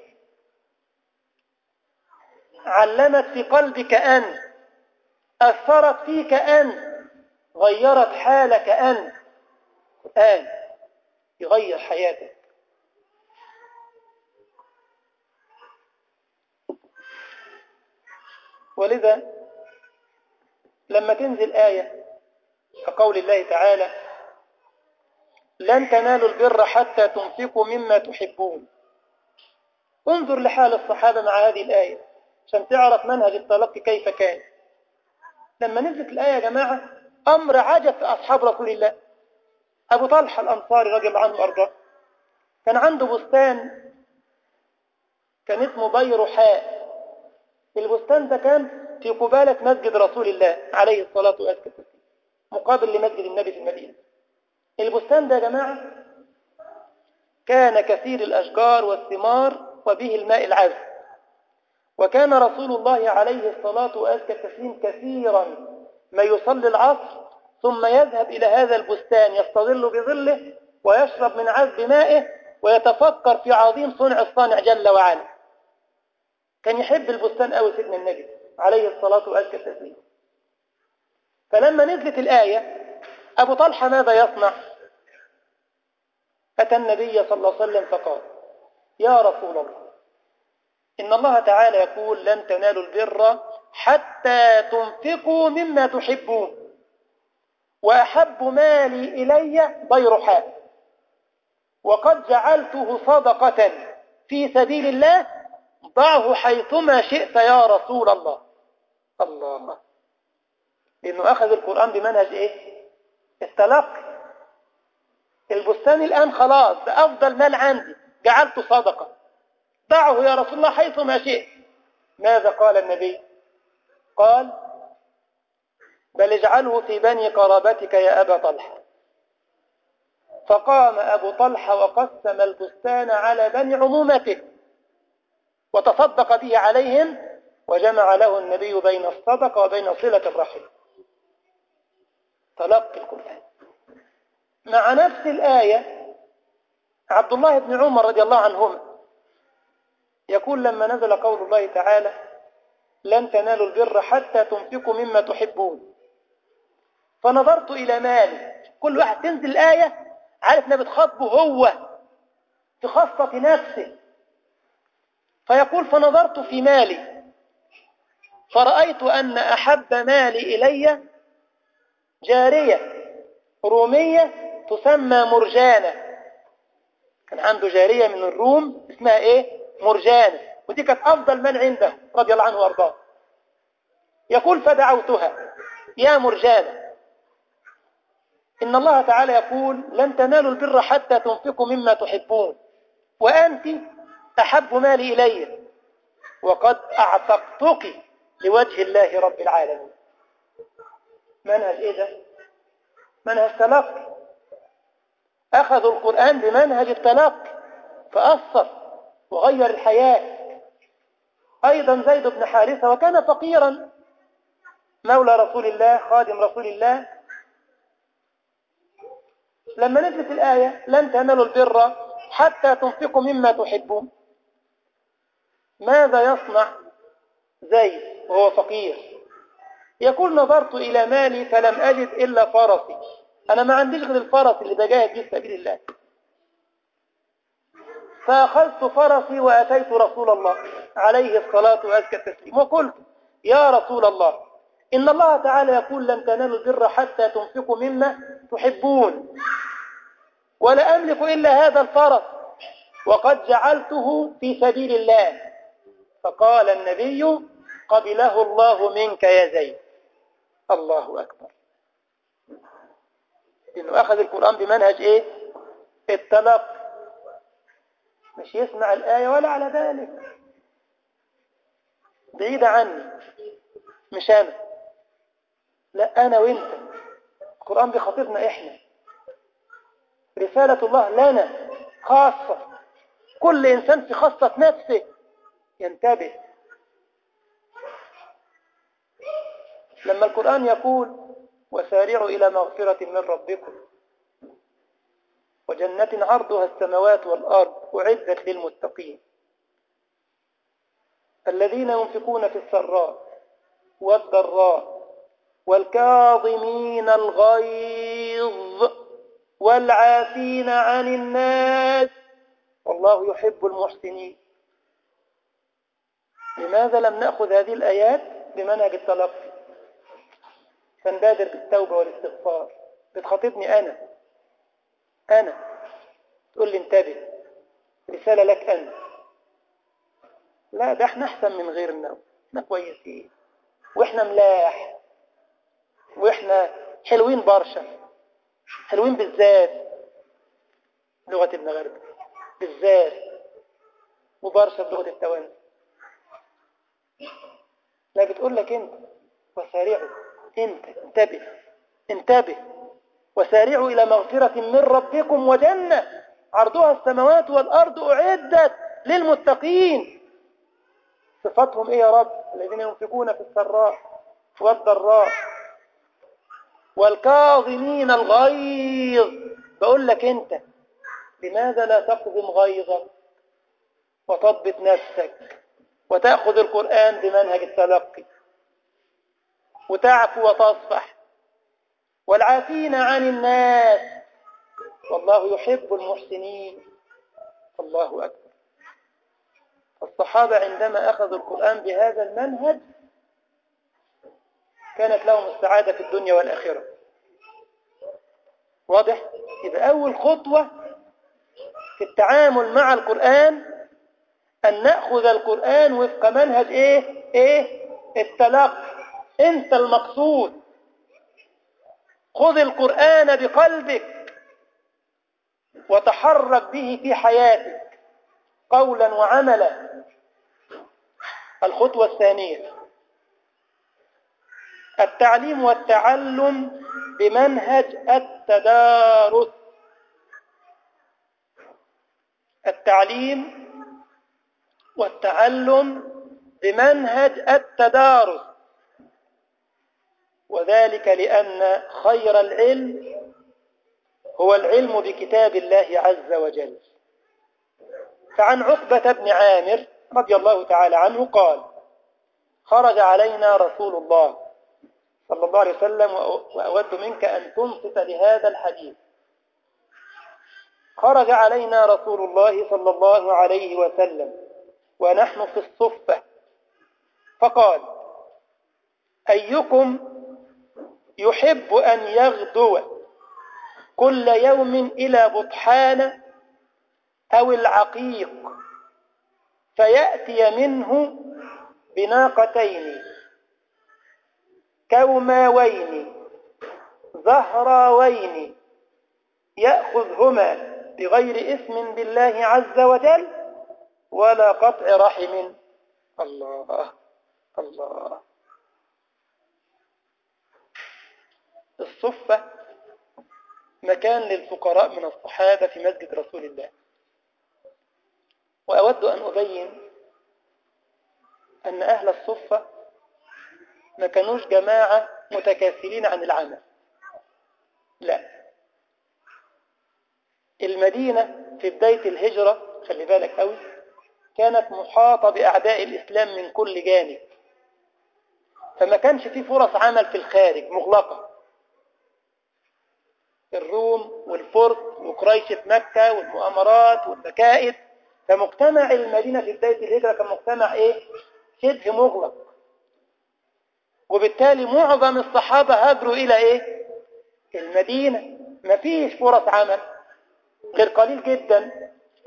علمت في قلبك أن، أثرت فيك أن، غيرت حالك أن. القرآن يغير حياتك. ولذا لما تنزل آية كقول الله تعالى: لن تنالوا البر حتى تنفقوا مما تحبون، انظر لحال الصحابة مع هذه الآية عشان تعرف منهج التلقي كيف كان. لما نزلت الآية يا جماعة أمر عجب في أصحاب رسول الله. أبو طلحة الأنصاري رضي الله عنه وأرضاه كان عنده بستان كان اسمه بيرحاء. البستان ده كان في قبالة مسجد رسول الله عليه الصلاة والسلام، مقابل لمسجد النبي في المدينة. البستان ده يا جماعة كان كثير الأشجار والثمار وبه الماء العذب، وكان رسول الله عليه الصلاة والسلام كثيرا ما يصلي العصر ثم يذهب إلى هذا البستان يستظل بظله ويشرب من عذب مائه ويتفكر في عظيم صنع الصانع جل وعلا. كان يحب البستان أوي سيدنا النبي عليه الصلاة والسلام. فلما نزلت الآية أبو طلحة ماذا يصنع؟ أتى النبي صلى الله عليه وسلم فقال: يا رسول الله، إن الله تعالى يقول لن تنالوا البر حتى تنفقوا مما تحبون، وأحب مالي إلي بيرحاء، وقد جعلته صدقة في سبيل الله، ضعه حيثما شئت يا رسول الله. الله. لأنه أخذ القرآن بمنهج إيه؟ التلقي. البستان الآن خلاص ده أفضل مال عندي، جعلته صدقة، ضعه يا رسول الله حيثما شئت. ماذا قال النبي؟ قال: بل اجعله في بني قرابتك يا أبا طلحة. فقام أبو طلحة وقسم البستان على بني عمومته وتصدق به عليهم، وجمع له النبي بين الصدقة وبين صلة الرحم. تلقي القرآن. مع نفس الآية عبد الله بن عمر رضي الله عنهما يقول لما نزل قول الله تعالى لن تنالوا البر حتى تنفقوا مما تحبون، فنظرت إلى مالي. كل واحد تنزل الآية عارف انها بتخاطبه هو في خاصة نفسه، فيقول فنظرت في مالي فرأيت أن أحب مالي إلي جارية رومية تسمى مرجانة. كان عنده جارية من الروم اسمها مرجانة، ودي كانت أفضل من عنده رضي الله عنه وارضاه. يقول فدعوتها يا مرجانة، إن الله تعالى يقول لن تنالوا البر حتى تنفقوا مما تحبون، وأنت أحب مالي إلي، وقد أعتقتك لوجه الله رب العالمين. منهج ده؟ منهج تلقي. أخذوا القرآن بمنهج التلقي فأثر وغير الحياة. أيضا زيد بن حارثة وكان فقيرا مولى رسول الله خادم رسول الله، لما نزلت الآية لن تنالوا البر حتى تنفقوا مما تحبون، ماذا يصنع زيد وهو فقير؟ يقول نظرت إلى مالي فلم أجد إلا فرسي، أنا ما عنديش غير الفرس اللي بجاهد به سبيل الله، فأخذت فرسي وأتيت رسول الله عليه الصلاة وأزكى التسليم وقلت يا رسول الله إن الله تعالى يقول لن تنالوا البر حتى تنفقوا مما تحبون، ولا أملك إلا هذا الفرس وقد جعلته في سبيل الله. فقال النبي قبله الله منك يا زيد. الله أكبر. إنه أخذ القرآن بمنهج التلقي، مش يسمع الآية ولا على ذلك بعيدة عني، مش أنا، لا أنا وإنت. القرآن بخاطبنا إحنا، رسالة الله لنا خاصة، كل إنسان في خاصة نفسه ينتبه. لما القرآن يقول وسارعوا إلى مغفرة من ربكم وجنة عرضها السماوات والأرض أعدت للمتقين الذين ينفقون في السراء والضراء والكاظمين الغيظ والعافين عن الناس والله يحب المحسنين. لماذا لم نأخذ هذه الآيات بمنهج التلقي فنبادر بالتوبة والاستغفار؟ بتخاطبني أنا تقول لي انتبه، رسالة لك أنت. لا، ده احنا أحسن من غيرنا، احنا كويسين واحنا ملاح واحنا حلوين برشا، حلوين بالذات لغة المغرب بالذات، وبرشا بلغة التوانسة. لا، بتقول لك انت وسارعوا، انت انتبه وسارعوا إلى مغفرة من ربكم وجنة عرضها السماوات والأرض أعدت للمتقين. صفتهم يا رب؟ الذين ينفقون في السراء والضراء والكاظمين الغيظ. بقول لك انت لماذا لا تقضم غيظك وتضبط نفسك وتأخذ القرآن بمنهج التلقي وتعفو وتصفح والعافين عن الناس والله يحب المحسنين. الله أكبر. الصحابة عندما أخذوا القرآن بهذا المنهج كانت لهم السعادة في الدنيا والآخرة. واضح؟ إذا أول خطوة في التعامل مع القرآن أن نأخذ القرآن وفق منهج التلقي. أنت المقصود، خذ القرآن بقلبك وتحرك به في حياتك قولا وعملا. الخطوة الثانية التعليم والتعلم بمنهج التدارس. التعليم والتعلم بمنهج التدارس، وذلك لأن خير العلم هو العلم بكتاب الله عز وجل. فعن عقبة بن عامر رضي الله تعالى عنه قال: خرج علينا رسول الله صلى الله عليه وسلم، وأود منك أن تنصت لهذا الحديث. خرج علينا رسول الله صلى الله عليه وسلم ونحن في الصفة، فقال: أيكم يحب أن يغدو كل يوم إلى بطحان أو العقيق فيأتي منه بناقتين كوماوين زهراوين يأخذهما بغير إثم بالله عز وجل ولا قطع رحم. الله الله. الصفة مكان للفقراء من الصحابة في مسجد رسول الله. وأود أن أبين أن أهل الصفة ما كانوش جماعة متكاسلين عن العمل، لا. المدينة في بداية الهجرة، خلي بالك قوي، كانت محاطة بأعداء الإسلام من كل جانب، فما كانش فيه فرص عمل في الخارج، مغلقة. الروم والفرس وقريش مكة والمؤامرات والمكائد، فمجتمع المدينة في بداية الهجرة كان مجتمع شبه مغلق، وبالتالي معظم الصحابة هاجروا إلى المدينة. مفيش فرص عمل غير قليل جدا.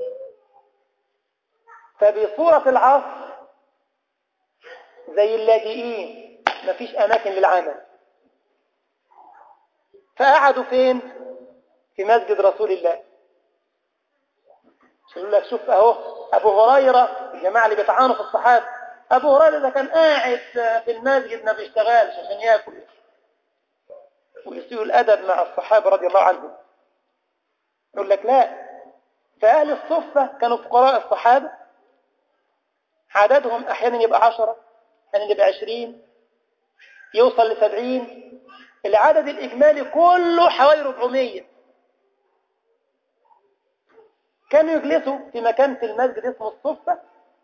فبصورة العصر زي اللاجئين، مفيش أماكن للعمل، فقعدوا فين؟ في مسجد رسول الله. يقول لك شوف أهو أبو هريرة، الجماعة اللي بيطعنوا في الصحابة، أبو هريرة ده كان قاعد في المسجد ما بيشتغلش عشان يأكل ويسيء الأدب مع الصحابة رضي الله عنهم. يقول لك لا، فأهل الصفة كانوا فقراء الصحابة، عددهم أحيانا يبقى 10، أحيانا يبقى 20، يوصل ل70. العدد الإجمالي كله حوالي 400. كانوا يجلسوا في مكان في المسجد اسمه الصفة.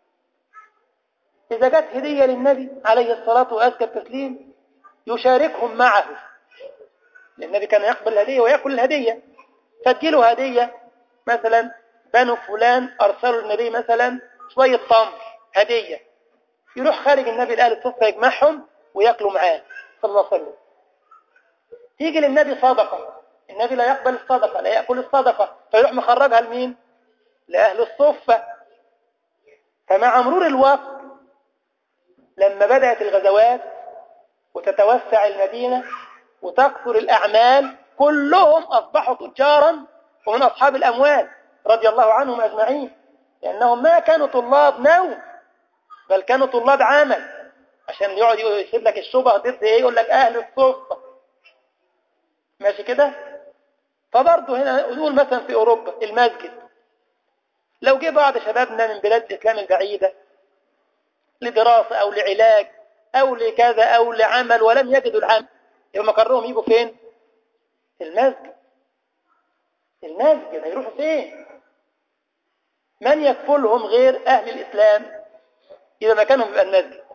إذا جت هدية للنبي عليه الصلاة وأزكى التسليم يشاركهم معه، لأن النبي كان يقبل الهدية ويأكل الهدية. فتجيله هدية، مثلا بنو فلان أرسلوا النبي مثلا شوية تمر هدية، يروح خارج النبي لأهل الصفة يجمعهم ويأكلوا معاه صلى الله عليه وسلم. تيجي للنبي صدقة، النبي لا يقبل الصدقة، لا يأكل الصدقة، فيروح مخرجها لمين؟ لأهل الصفة. فمع مرور الوقت لما بدأت الغزوات وتتوسع المدينة وتكثر الأعمال، كلهم أصبحوا تجارا ومن أصحاب الأموال رضي الله عنهم أجمعين، لأنهم ما كانوا طلاب نوم، بل كانوا طلاب عمل. عشان يقعد يسيب لك الشبهة ضد يقول لك أهل الصفة، ماشي كده. فبرضه هنا نقول مثلا في أوروبا المسجد، لو جه بعض شبابنا من بلاد الإسلام البعيدة لدراسة أو لعلاج أو لكذا أو لعمل ولم يجدوا العمل، يوم مقرهم يجوا فين؟ المسجد. المسجد هيروحوا فين؟ من يكفلهم غير أهل الإسلام؟ إذا مكانهم يبقى المسجد،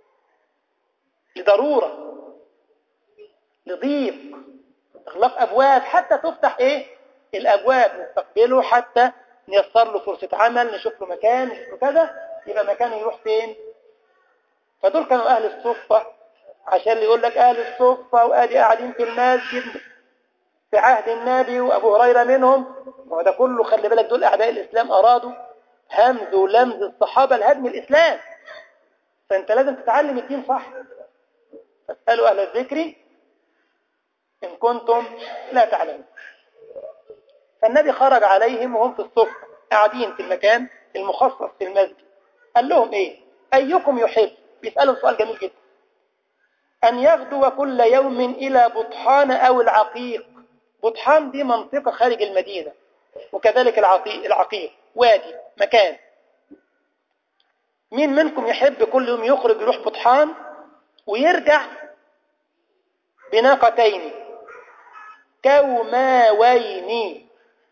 لضرورة، لضيق، إغلاق أبواب حتى تفتح الأبواب، نستقبله حتى نيسر له فرصة عمل، نشوف له مكان، نشوف له كذا، يبقى مكانه يروح فين؟ فدول كانوا أهل الصفة. عشان اللي يقول لك أهل الصفة وآدي قاعدين في المسجد في عهد النبي وأبو هريرة منهم، وهذا كله خلي بالك دول أعداء الإسلام أرادوا همز ولمز الصحابة لهدم الإسلام. فأنت لازم تتعلم الدين صح. فاسألوا أهل الذكر إن كنتم لا تعلمون. فالنبي خرج عليهم وهم في الصفة قاعدين في المكان المخصص في المسجد. قال لهم أيكم يحب؟ بيسألهم سؤال جميل جدا. أن يغدو كل يوم إلى بطحان أو العقيق. بطحان دي منطقة خارج المدينة، وكذلك العقيق وادي مكان. مين منكم يحب كل يوم يخرج يروح بطحان ويرجع بناقتين كوماوين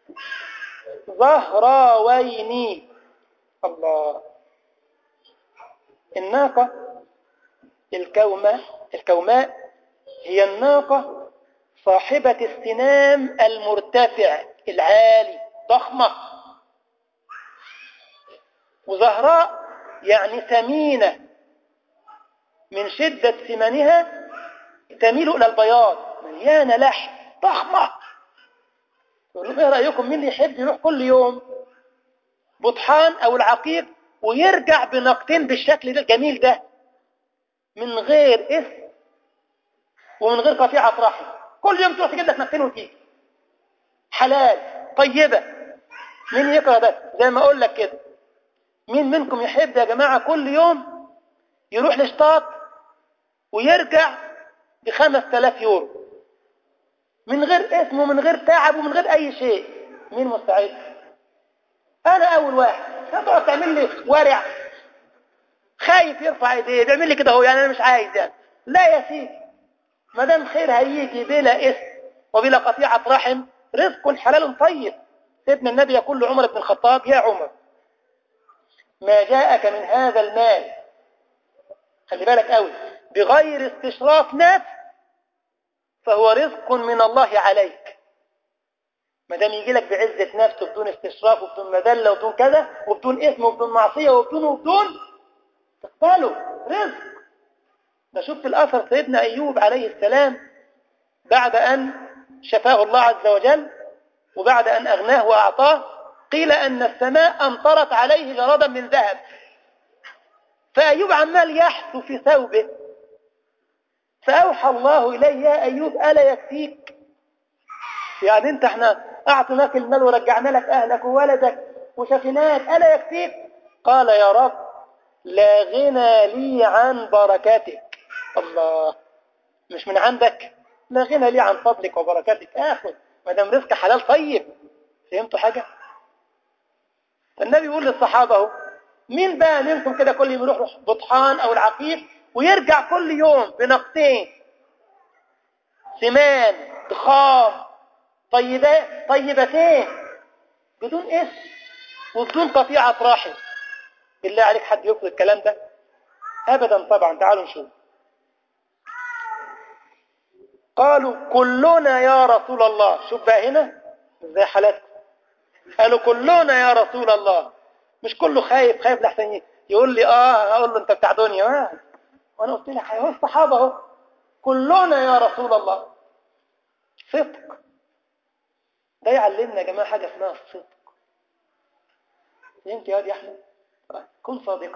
ظهراوين؟ الله. الناقة الكوماء هي الناقة صاحبة السنام المرتفع العالي ضخمة، وزهراء يعني ثمينة من شدة سمنها تميل إلى البياض، مليانة لحم ضخمة. يقولوا ايه رأيكم مين اللي يحب يروح كل يوم بطحان أو العقيق ويرجع بناقتين بالشكل ده الجميل ده من غير إثم ومن غير قطيعة رحم؟ كل يوم تروح تجيب لك ناقتين وتيجي حلال طيبة. مين يكره ده؟ زي ما أقول لك كده، مين منكم يحب يا جماعة كل يوم يروح لشطاط ويرجع ب5,000 يورو من غير اسم ومن غير تعب ومن غير أي شيء؟ مين مستعد؟ أنا أول واحد. هتقعد تعمل لي ورع خايف يرفع ايديه بيعمل لي كده هو، يعني أنا مش عايز يعني. لا يا سيدي، ما دام خير هيجي بلا اسم وبلا قطيعة رحم، رزق حلال طيب. سيدنا النبي يقول لعمر بن الخطاب: يا عمر، ما جاءك من هذا المال، خلي بالك قوي، بغير استشراف نفس فهو رزق من الله عليك. ما دام يجي لك بعزة نفس وبدون استشراف وبدون مذلة وبدون كذا وبدون اسم وبدون معصية وبدون تقبله رزق. ده شفت الأثر سيدنا أيوب عليه السلام بعد أن شفاه الله عز وجل وبعد أن أغناه وأعطاه، قيل أن السماء أمطرت عليه جرادا من ذهب، فأيوب عمال يحث في ثوبه، فأوحى الله إليه: يا أيوب ألا يكفيك؟ يعني أنت احنا أعطناك المال ورجعنا لك أهلك وولدك وشفناك، ألا يكفيك؟ قال: يا رب لا غنى لي عن بركاتك. الله، مش من عندك؟ لا غنى لي عن فضلك وبركاتك، آخذ ما دام رزق حلال طيب. فهمتوا حاجة؟ النبي يقول للصحابة: مين بقى منكم كده كل يوم يروح بطحان أو العقيق ويرجع كل يوم بنقطين سمان ضخام طيبتين بدون اسم وبدون قطيعة رحم؟ بالله عليك حد يقول الكلام ده؟ أبدا طبعا. تعالوا نشوف. قالوا: كلنا يا رسول الله. شوف بقى هنا ازاي حالاتكم. قالوا: كلنا يا رسول الله. مش كله خايف لحسن يقول لي اقول له انت بتاع دنيا. وانا قلت لك هو الصحابه اهو. كلنا يا رسول الله. صدق. ده يعلمنا يا جماعه حاجه اسمها الصدق. فهمت يا واد يا احمد؟ كن صادقا.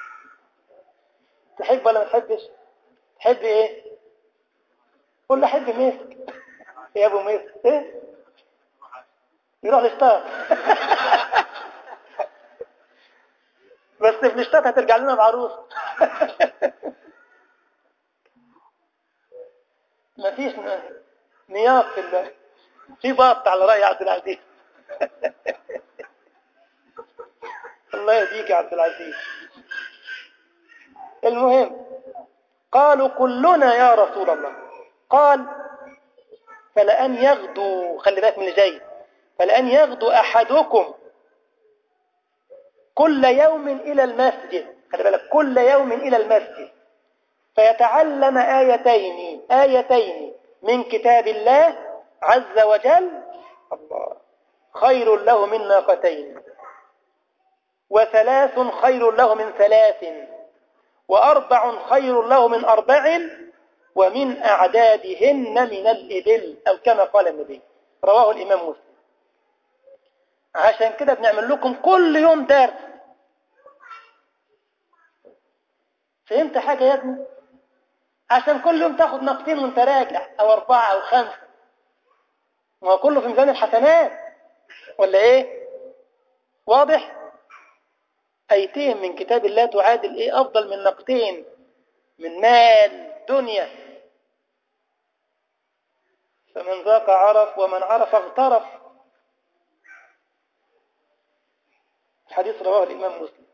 تحب ولا ما تحبش؟ تحب ايه؟ قول له احب مسك. يا ابو مسك ايه؟ يروح يشتغل. بس في الشتات هترجع لنا بعروس. مفيش نياط في الله، في ضغط على رأي عبد العزيز. الله يهديك يا عبد العزيز. المهم، قالوا: كلنا يا رسول الله. قال: فلأن يغدو، خلي بالك من اللي جاي، فلأن يغدو أحدكم كل يوم إلى المسجد، خلي بالك، كل يوم إلى المسجد، فيتعلم آيتين من كتاب الله عز وجل، الله، خير له من ناقتين، وثلاث خير له من ثلاث، وأربع خير له من أربع، ومن أعدادهن من الإبل، أو كما قال النبي. رواه الإمام مسلم. عشان كده بنعمل لكم كل يوم درس. فهمت حاجة يا ابني؟ عشان كل يوم تاخد نقطين وانت راجع، أو 4 أو 5، ما هو كله في ميزان الحسنات ولا إيه؟ واضح؟ آيتين من كتاب الله تعادل إيه؟ أفضل من نقطين من مال الدنيا. فمن ذاق عرف ومن عرف اغترف. الحديث رواه الإمام مسلم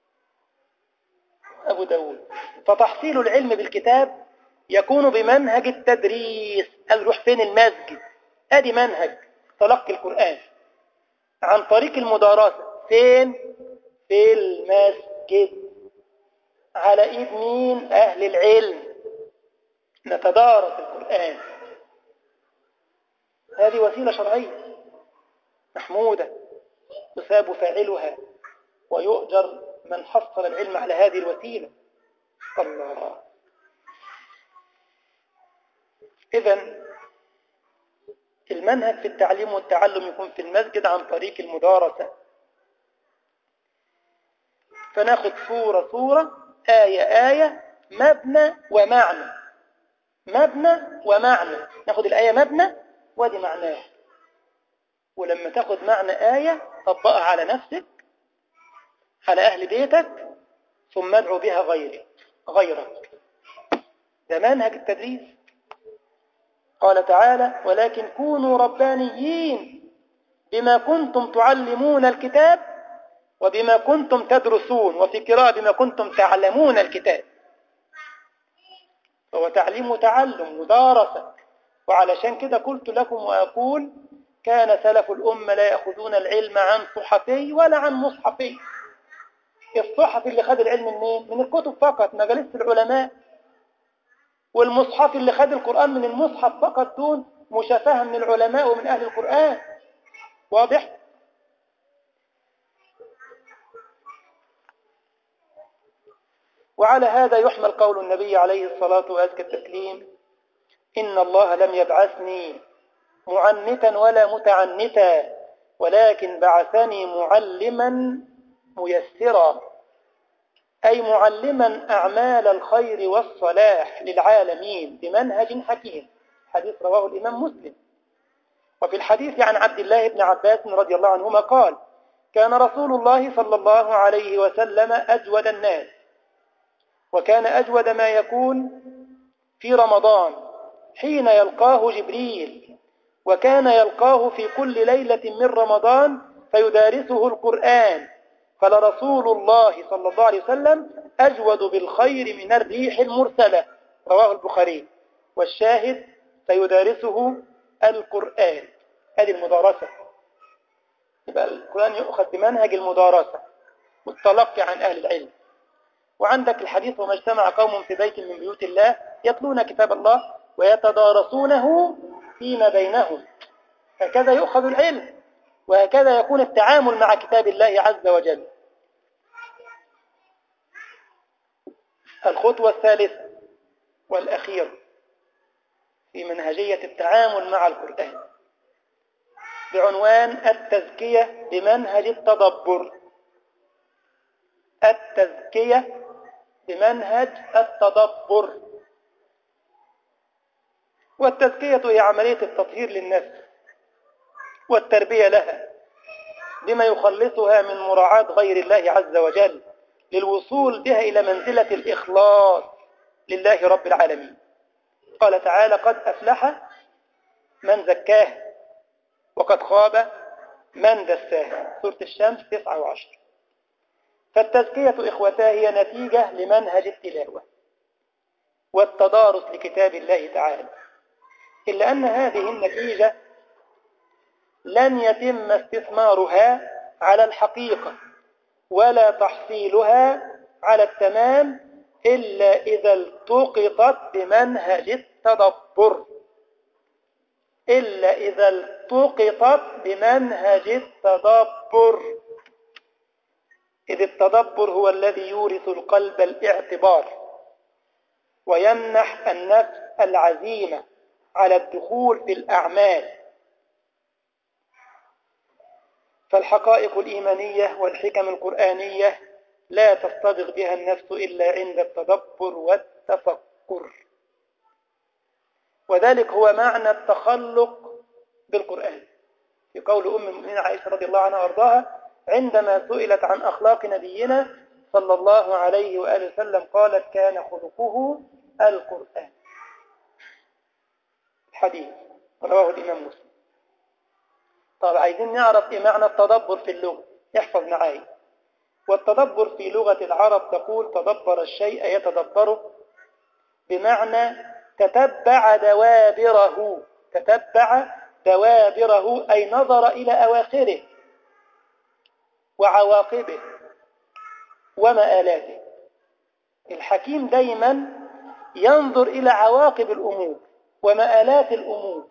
أبو داود. فتحصيل العلم بالكتاب يكون بمنهج التدريس. الروح فين؟ المسجد. ادي منهج تلقي القرآن عن طريق المدارسة. فين؟ في المسجد. على ايد مين؟ اهل العلم. نتدارس القرآن. هذه وسيلة شرعية محمودة يثاب فاعلها ويؤجر من حصل العلم على هذه الوسيلة. الله. إذن المنهج في التعليم والتعلم يكون في المسجد عن طريق المدارسة. فناخد صورة صورة، آية آية، مبنى ومعنى. مبنى ومعنى. ناخد الآية مبنى وادي معناه. ولما تاخد معنى آية طبقها على نفسك، على أهل بيتك، ثم ادعو بها غيرك. ده منهج التدريس. قال تعالى: ولكن كونوا ربانيين بما كنتم تعلمون الكتاب وبما كنتم تدرسون، وفي قراءة بما كنتم تعلمون الكتاب. فهو تعليم وتعلم مدارسة. وعلشان كده قلت لكم وأقول: كان سلف الأمة لا يأخذون العلم عن صحفي ولا عن مصحفي. الصحفي اللي خد العلم منين؟ من الكتب فقط، مجالس العلماء. والمصحف اللي خد القرآن من المصحف فقط دون مشافهة من العلماء ومن أهل القرآن. واضح؟ وعلى هذا يحمل قول النبي عليه الصلاة وأزكى التسليم: إن الله لم يبعثني معنتا ولا متعنتا، ولكن بعثني معلما ميسرا، أي معلما أعمال الخير والصلاح للعالمين بمنهج حكيم. حديث رواه الإمام مسلم. وفي الحديث عن عبد الله بن عباس رضي الله عنهما قال: كان رسول الله صلى الله عليه وسلم أجود الناس، وكان أجود ما يكون في رمضان حين يلقاه جبريل، وكان يلقاه في كل ليلة من رمضان فيدارسه القرآن، فلرسول الله صلى الله عليه وسلم أجود بالخير من الريح المرسلة. رواه البخاري. والشاهد: فيدارسه القرآن. هذه المدارسة. يبقى القرآن يؤخذ بمنهج المدارسة والتلقي عن أهل العلم. وعندك الحديث: وما اجتمع قوم في بيت من بيوت الله يتلون كتاب الله ويتدارسونه فيما بينهم. هكذا يؤخذ العلم، وهكذا يكون التعامل مع كتاب الله عز وجل. الخطوة الثالثة والأخيرة في منهجية التعامل مع القرآن بعنوان التزكية بمنهج التدبر. التزكية بمنهج التدبر. والتزكية هي عملية التطهير للنفس والتربية لها بما يخلصها من مراعاة غير الله عز وجل، للوصول بها إلى منزلة الإخلاص لله رب العالمين. قال تعالى: قد أفلح من زكاه وقد خاب من دساه. سورة الشمس 9 و10. فالتزكية إخوتاه هي نتيجة لمنهج التلاوة والتدارس لكتاب الله تعالى، إلا أن هذه النتيجة لن يتم استثمارها على الحقيقة ولا تحصيلها على التمام إلا إذا التقطت بمنهج التدبر. إلا إذا التقطت بمنهج التدبر، إذ التدبر هو الذي يورث القلب الاعتبار ويمنح النفس العزيمة على الدخول في الأعمال. فالحقائق الإيمانية والحكم القرآنية لا تصطبغ بها النفس إلا عند التدبر والتفكر. وذلك هو معنى التخلق بالقرآن. في قول أم المؤمنين عائشة رضي الله عنها وارضاها عندما سئلت عن أخلاق نبينا صلى الله عليه وآله وسلم قالت: كان خلقه القرآن. الحديث رواه الإمام مسلم. طب عايزين نعرف إيه معنى التدبر في اللغة؟ احفظ معايا. والتدبر في لغة العرب تقول تدبر الشيء يتدبره، بمعنى تتبع دوابره. تتبع دوابره أي نظر إلى أواخره وعواقبه ومآلاته. الحكيم دايما ينظر إلى عواقب الأمور ومآلات الأمور.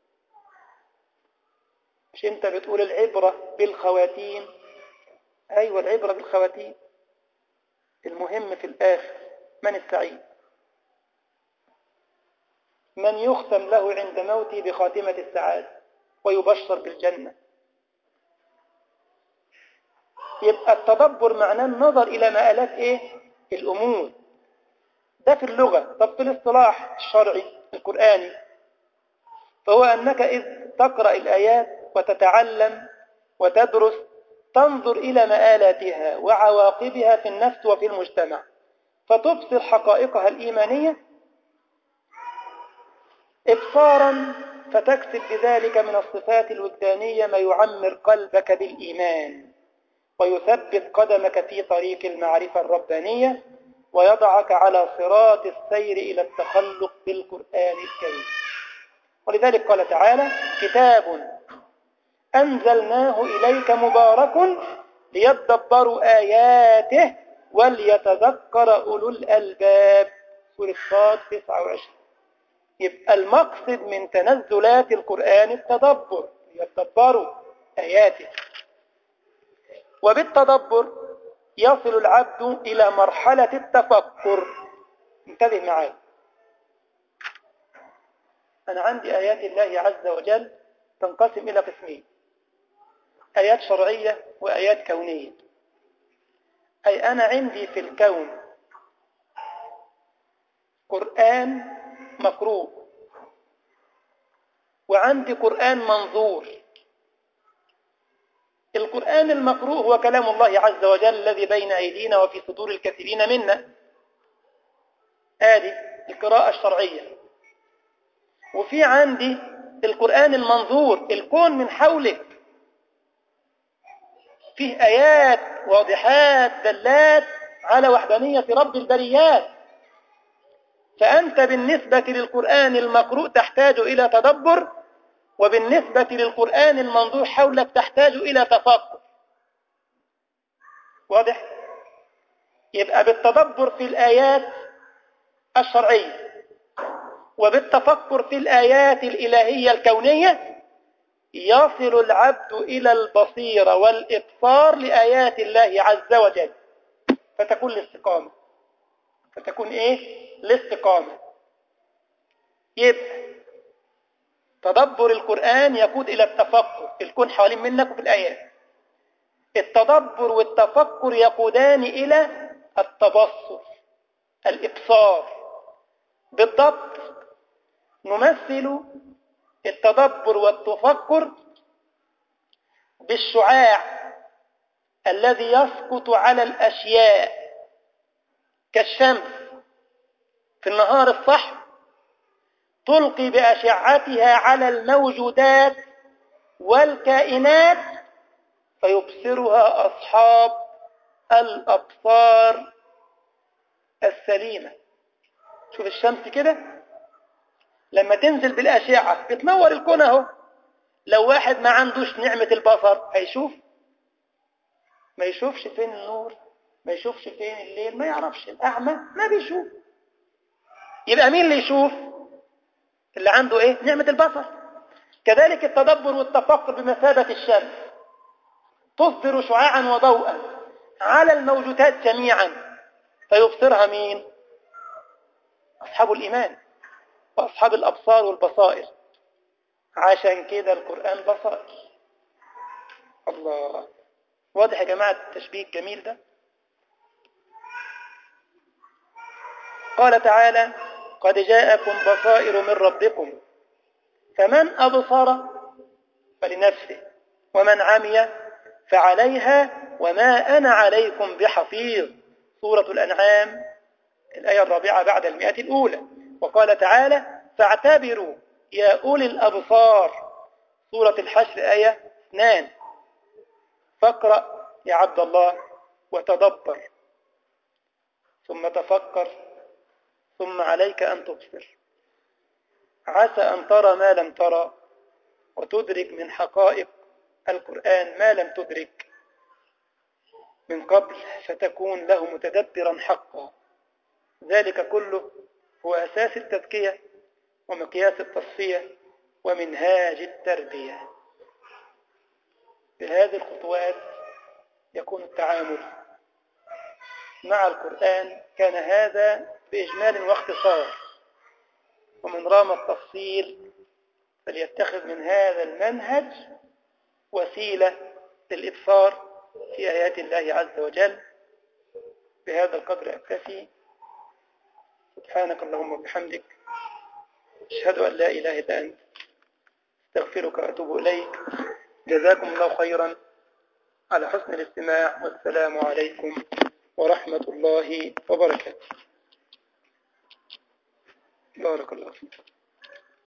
مش أنت بتقول العبرة بالخواتيم؟ أيوة العبرة بالخواتيم. المهم في الآخر من السعيد؟ من يختم له عند موته بخاتمة السعادة ويبشر بالجنة. يبقى التدبر معناه النظر إلى مآلات إيه؟ الأمور. ده في اللغة. طب في الاصطلاح الشرعي القرآني، فهو أنك إذ تقرأ الآيات وتتعلم وتدرس تنظر إلى مآلاتها وعواقبها في النفس وفي المجتمع، فتبصر حقائقها الإيمانية إبصارا، فتكسب بذلك من الصفات الوجدانية ما يعمر قلبك بالإيمان ويثبت قدمك في طريق المعرفة الربانية ويضعك على صراط السير إلى التخلق بالقرآن الكريم. ولذلك قال تعالى: كتاب أنزلناه إليك مبارك ليدبروا آياته وليتذكر أولو الألباب. سورة صاد 29. يبقى المقصد من تنزلات القرآن التدبر، ليتدبروا آياته. وبالتدبر يصل العبد إلى مرحلة التفكر. انتبه معي. أنا عندي آيات الله عز وجل تنقسم إلى قسمين: آيات شرعية وآيات كونية. أي أنا عندي في الكون قرآن مقروء، وعندي قرآن منظور. القرآن المقروء هو كلام الله عز وجل الذي بين أيدينا وفي صدور الكثيرين منا، هذه القراءة الشرعية. وفي عندي القرآن المنظور، الكون من حولك فيه آيات واضحات دلات على وحدانية رب البريات. فأنت بالنسبة للقرآن المقروء تحتاج إلى تدبر، وبالنسبة للقرآن المنظور حولك تحتاج إلى تفكر. واضح؟ يبقى بالتدبر في الآيات الشرعية وبالتفكر في الآيات الإلهية الكونية يصل العبد إلى البصيرة والإبصار لآيات الله عز وجل، فتكون الاستقامة. فتكون إيه؟ الاستقامة. يبقى تدبر القرآن يقود إلى التفكر في الكون حوالين منك وفي الآيات. التدبر والتفكر يقودان إلى التبصر، الإبصار. بالضبط نمثل التدبر والتفكر بالشعاع الذي يسقط على الأشياء كالشمس في النهار الصحو، تلقي بأشعتها على الموجودات والكائنات فيبصرها أصحاب الأبصار السليمة. شوف الشمس كده لما تنزل بالأشعة بتنور الكون اهو. لو واحد ما عندوش نعمة البصر هيشوف؟ ما يشوفش فين النور، ما يشوفش فين الليل، ما يعرفش. الأعمى ما بيشوف. يبقى مين اللي يشوف؟ اللي عنده ايه؟ نعمة البصر. كذلك التدبر والتفكر بمثابة الشمس، تصدر شعاعا وضوءا على الموجودات جميعا فيبصرها مين؟ أصحاب الإيمان وأصحاب الأبصار والبصائر. عشان كده القرآن بصائر. الله. واضح يا جماعة التشبيه الجميل ده؟ قال تعالى: قد جاءكم بصائر من ربكم فمن أبصر فلنفسه ومن عمي فعليها وما أنا عليكم بحفيظ. سورة الأنعام الآية الرابعة بعد 100 الأولى. وقال تعالى فاعتبروا يا أولي الأبصار، سورة الحشر آية 2. فاقرأ يا عبد الله وتدبر، ثم تفكر، ثم عليك أن تبصر، عسى أن ترى ما لم ترى وتدرك من حقائق القرآن ما لم تدرك من قبل، فتكون له متدبرا حقا. ذلك كله هو أساس التزكية ومقياس التصفية ومنهاج التربية. بهذه الخطوات يكون التعامل مع القرآن. كان هذا بإجمال واختصار، ومن رام التفصيل فليتخذ من هذا المنهج وسيلة للإبصار في آيات الله عز وجل. بهذا القدر أكتفي. سبحانك اللهم وبحمدك، أشهد أن لا إله إلا أنت، استغفرك وأتوب إليك. جزاكم الله خيرا على حسن الاستماع، والسلام عليكم ورحمة الله وبركاته. بارك الله فيك.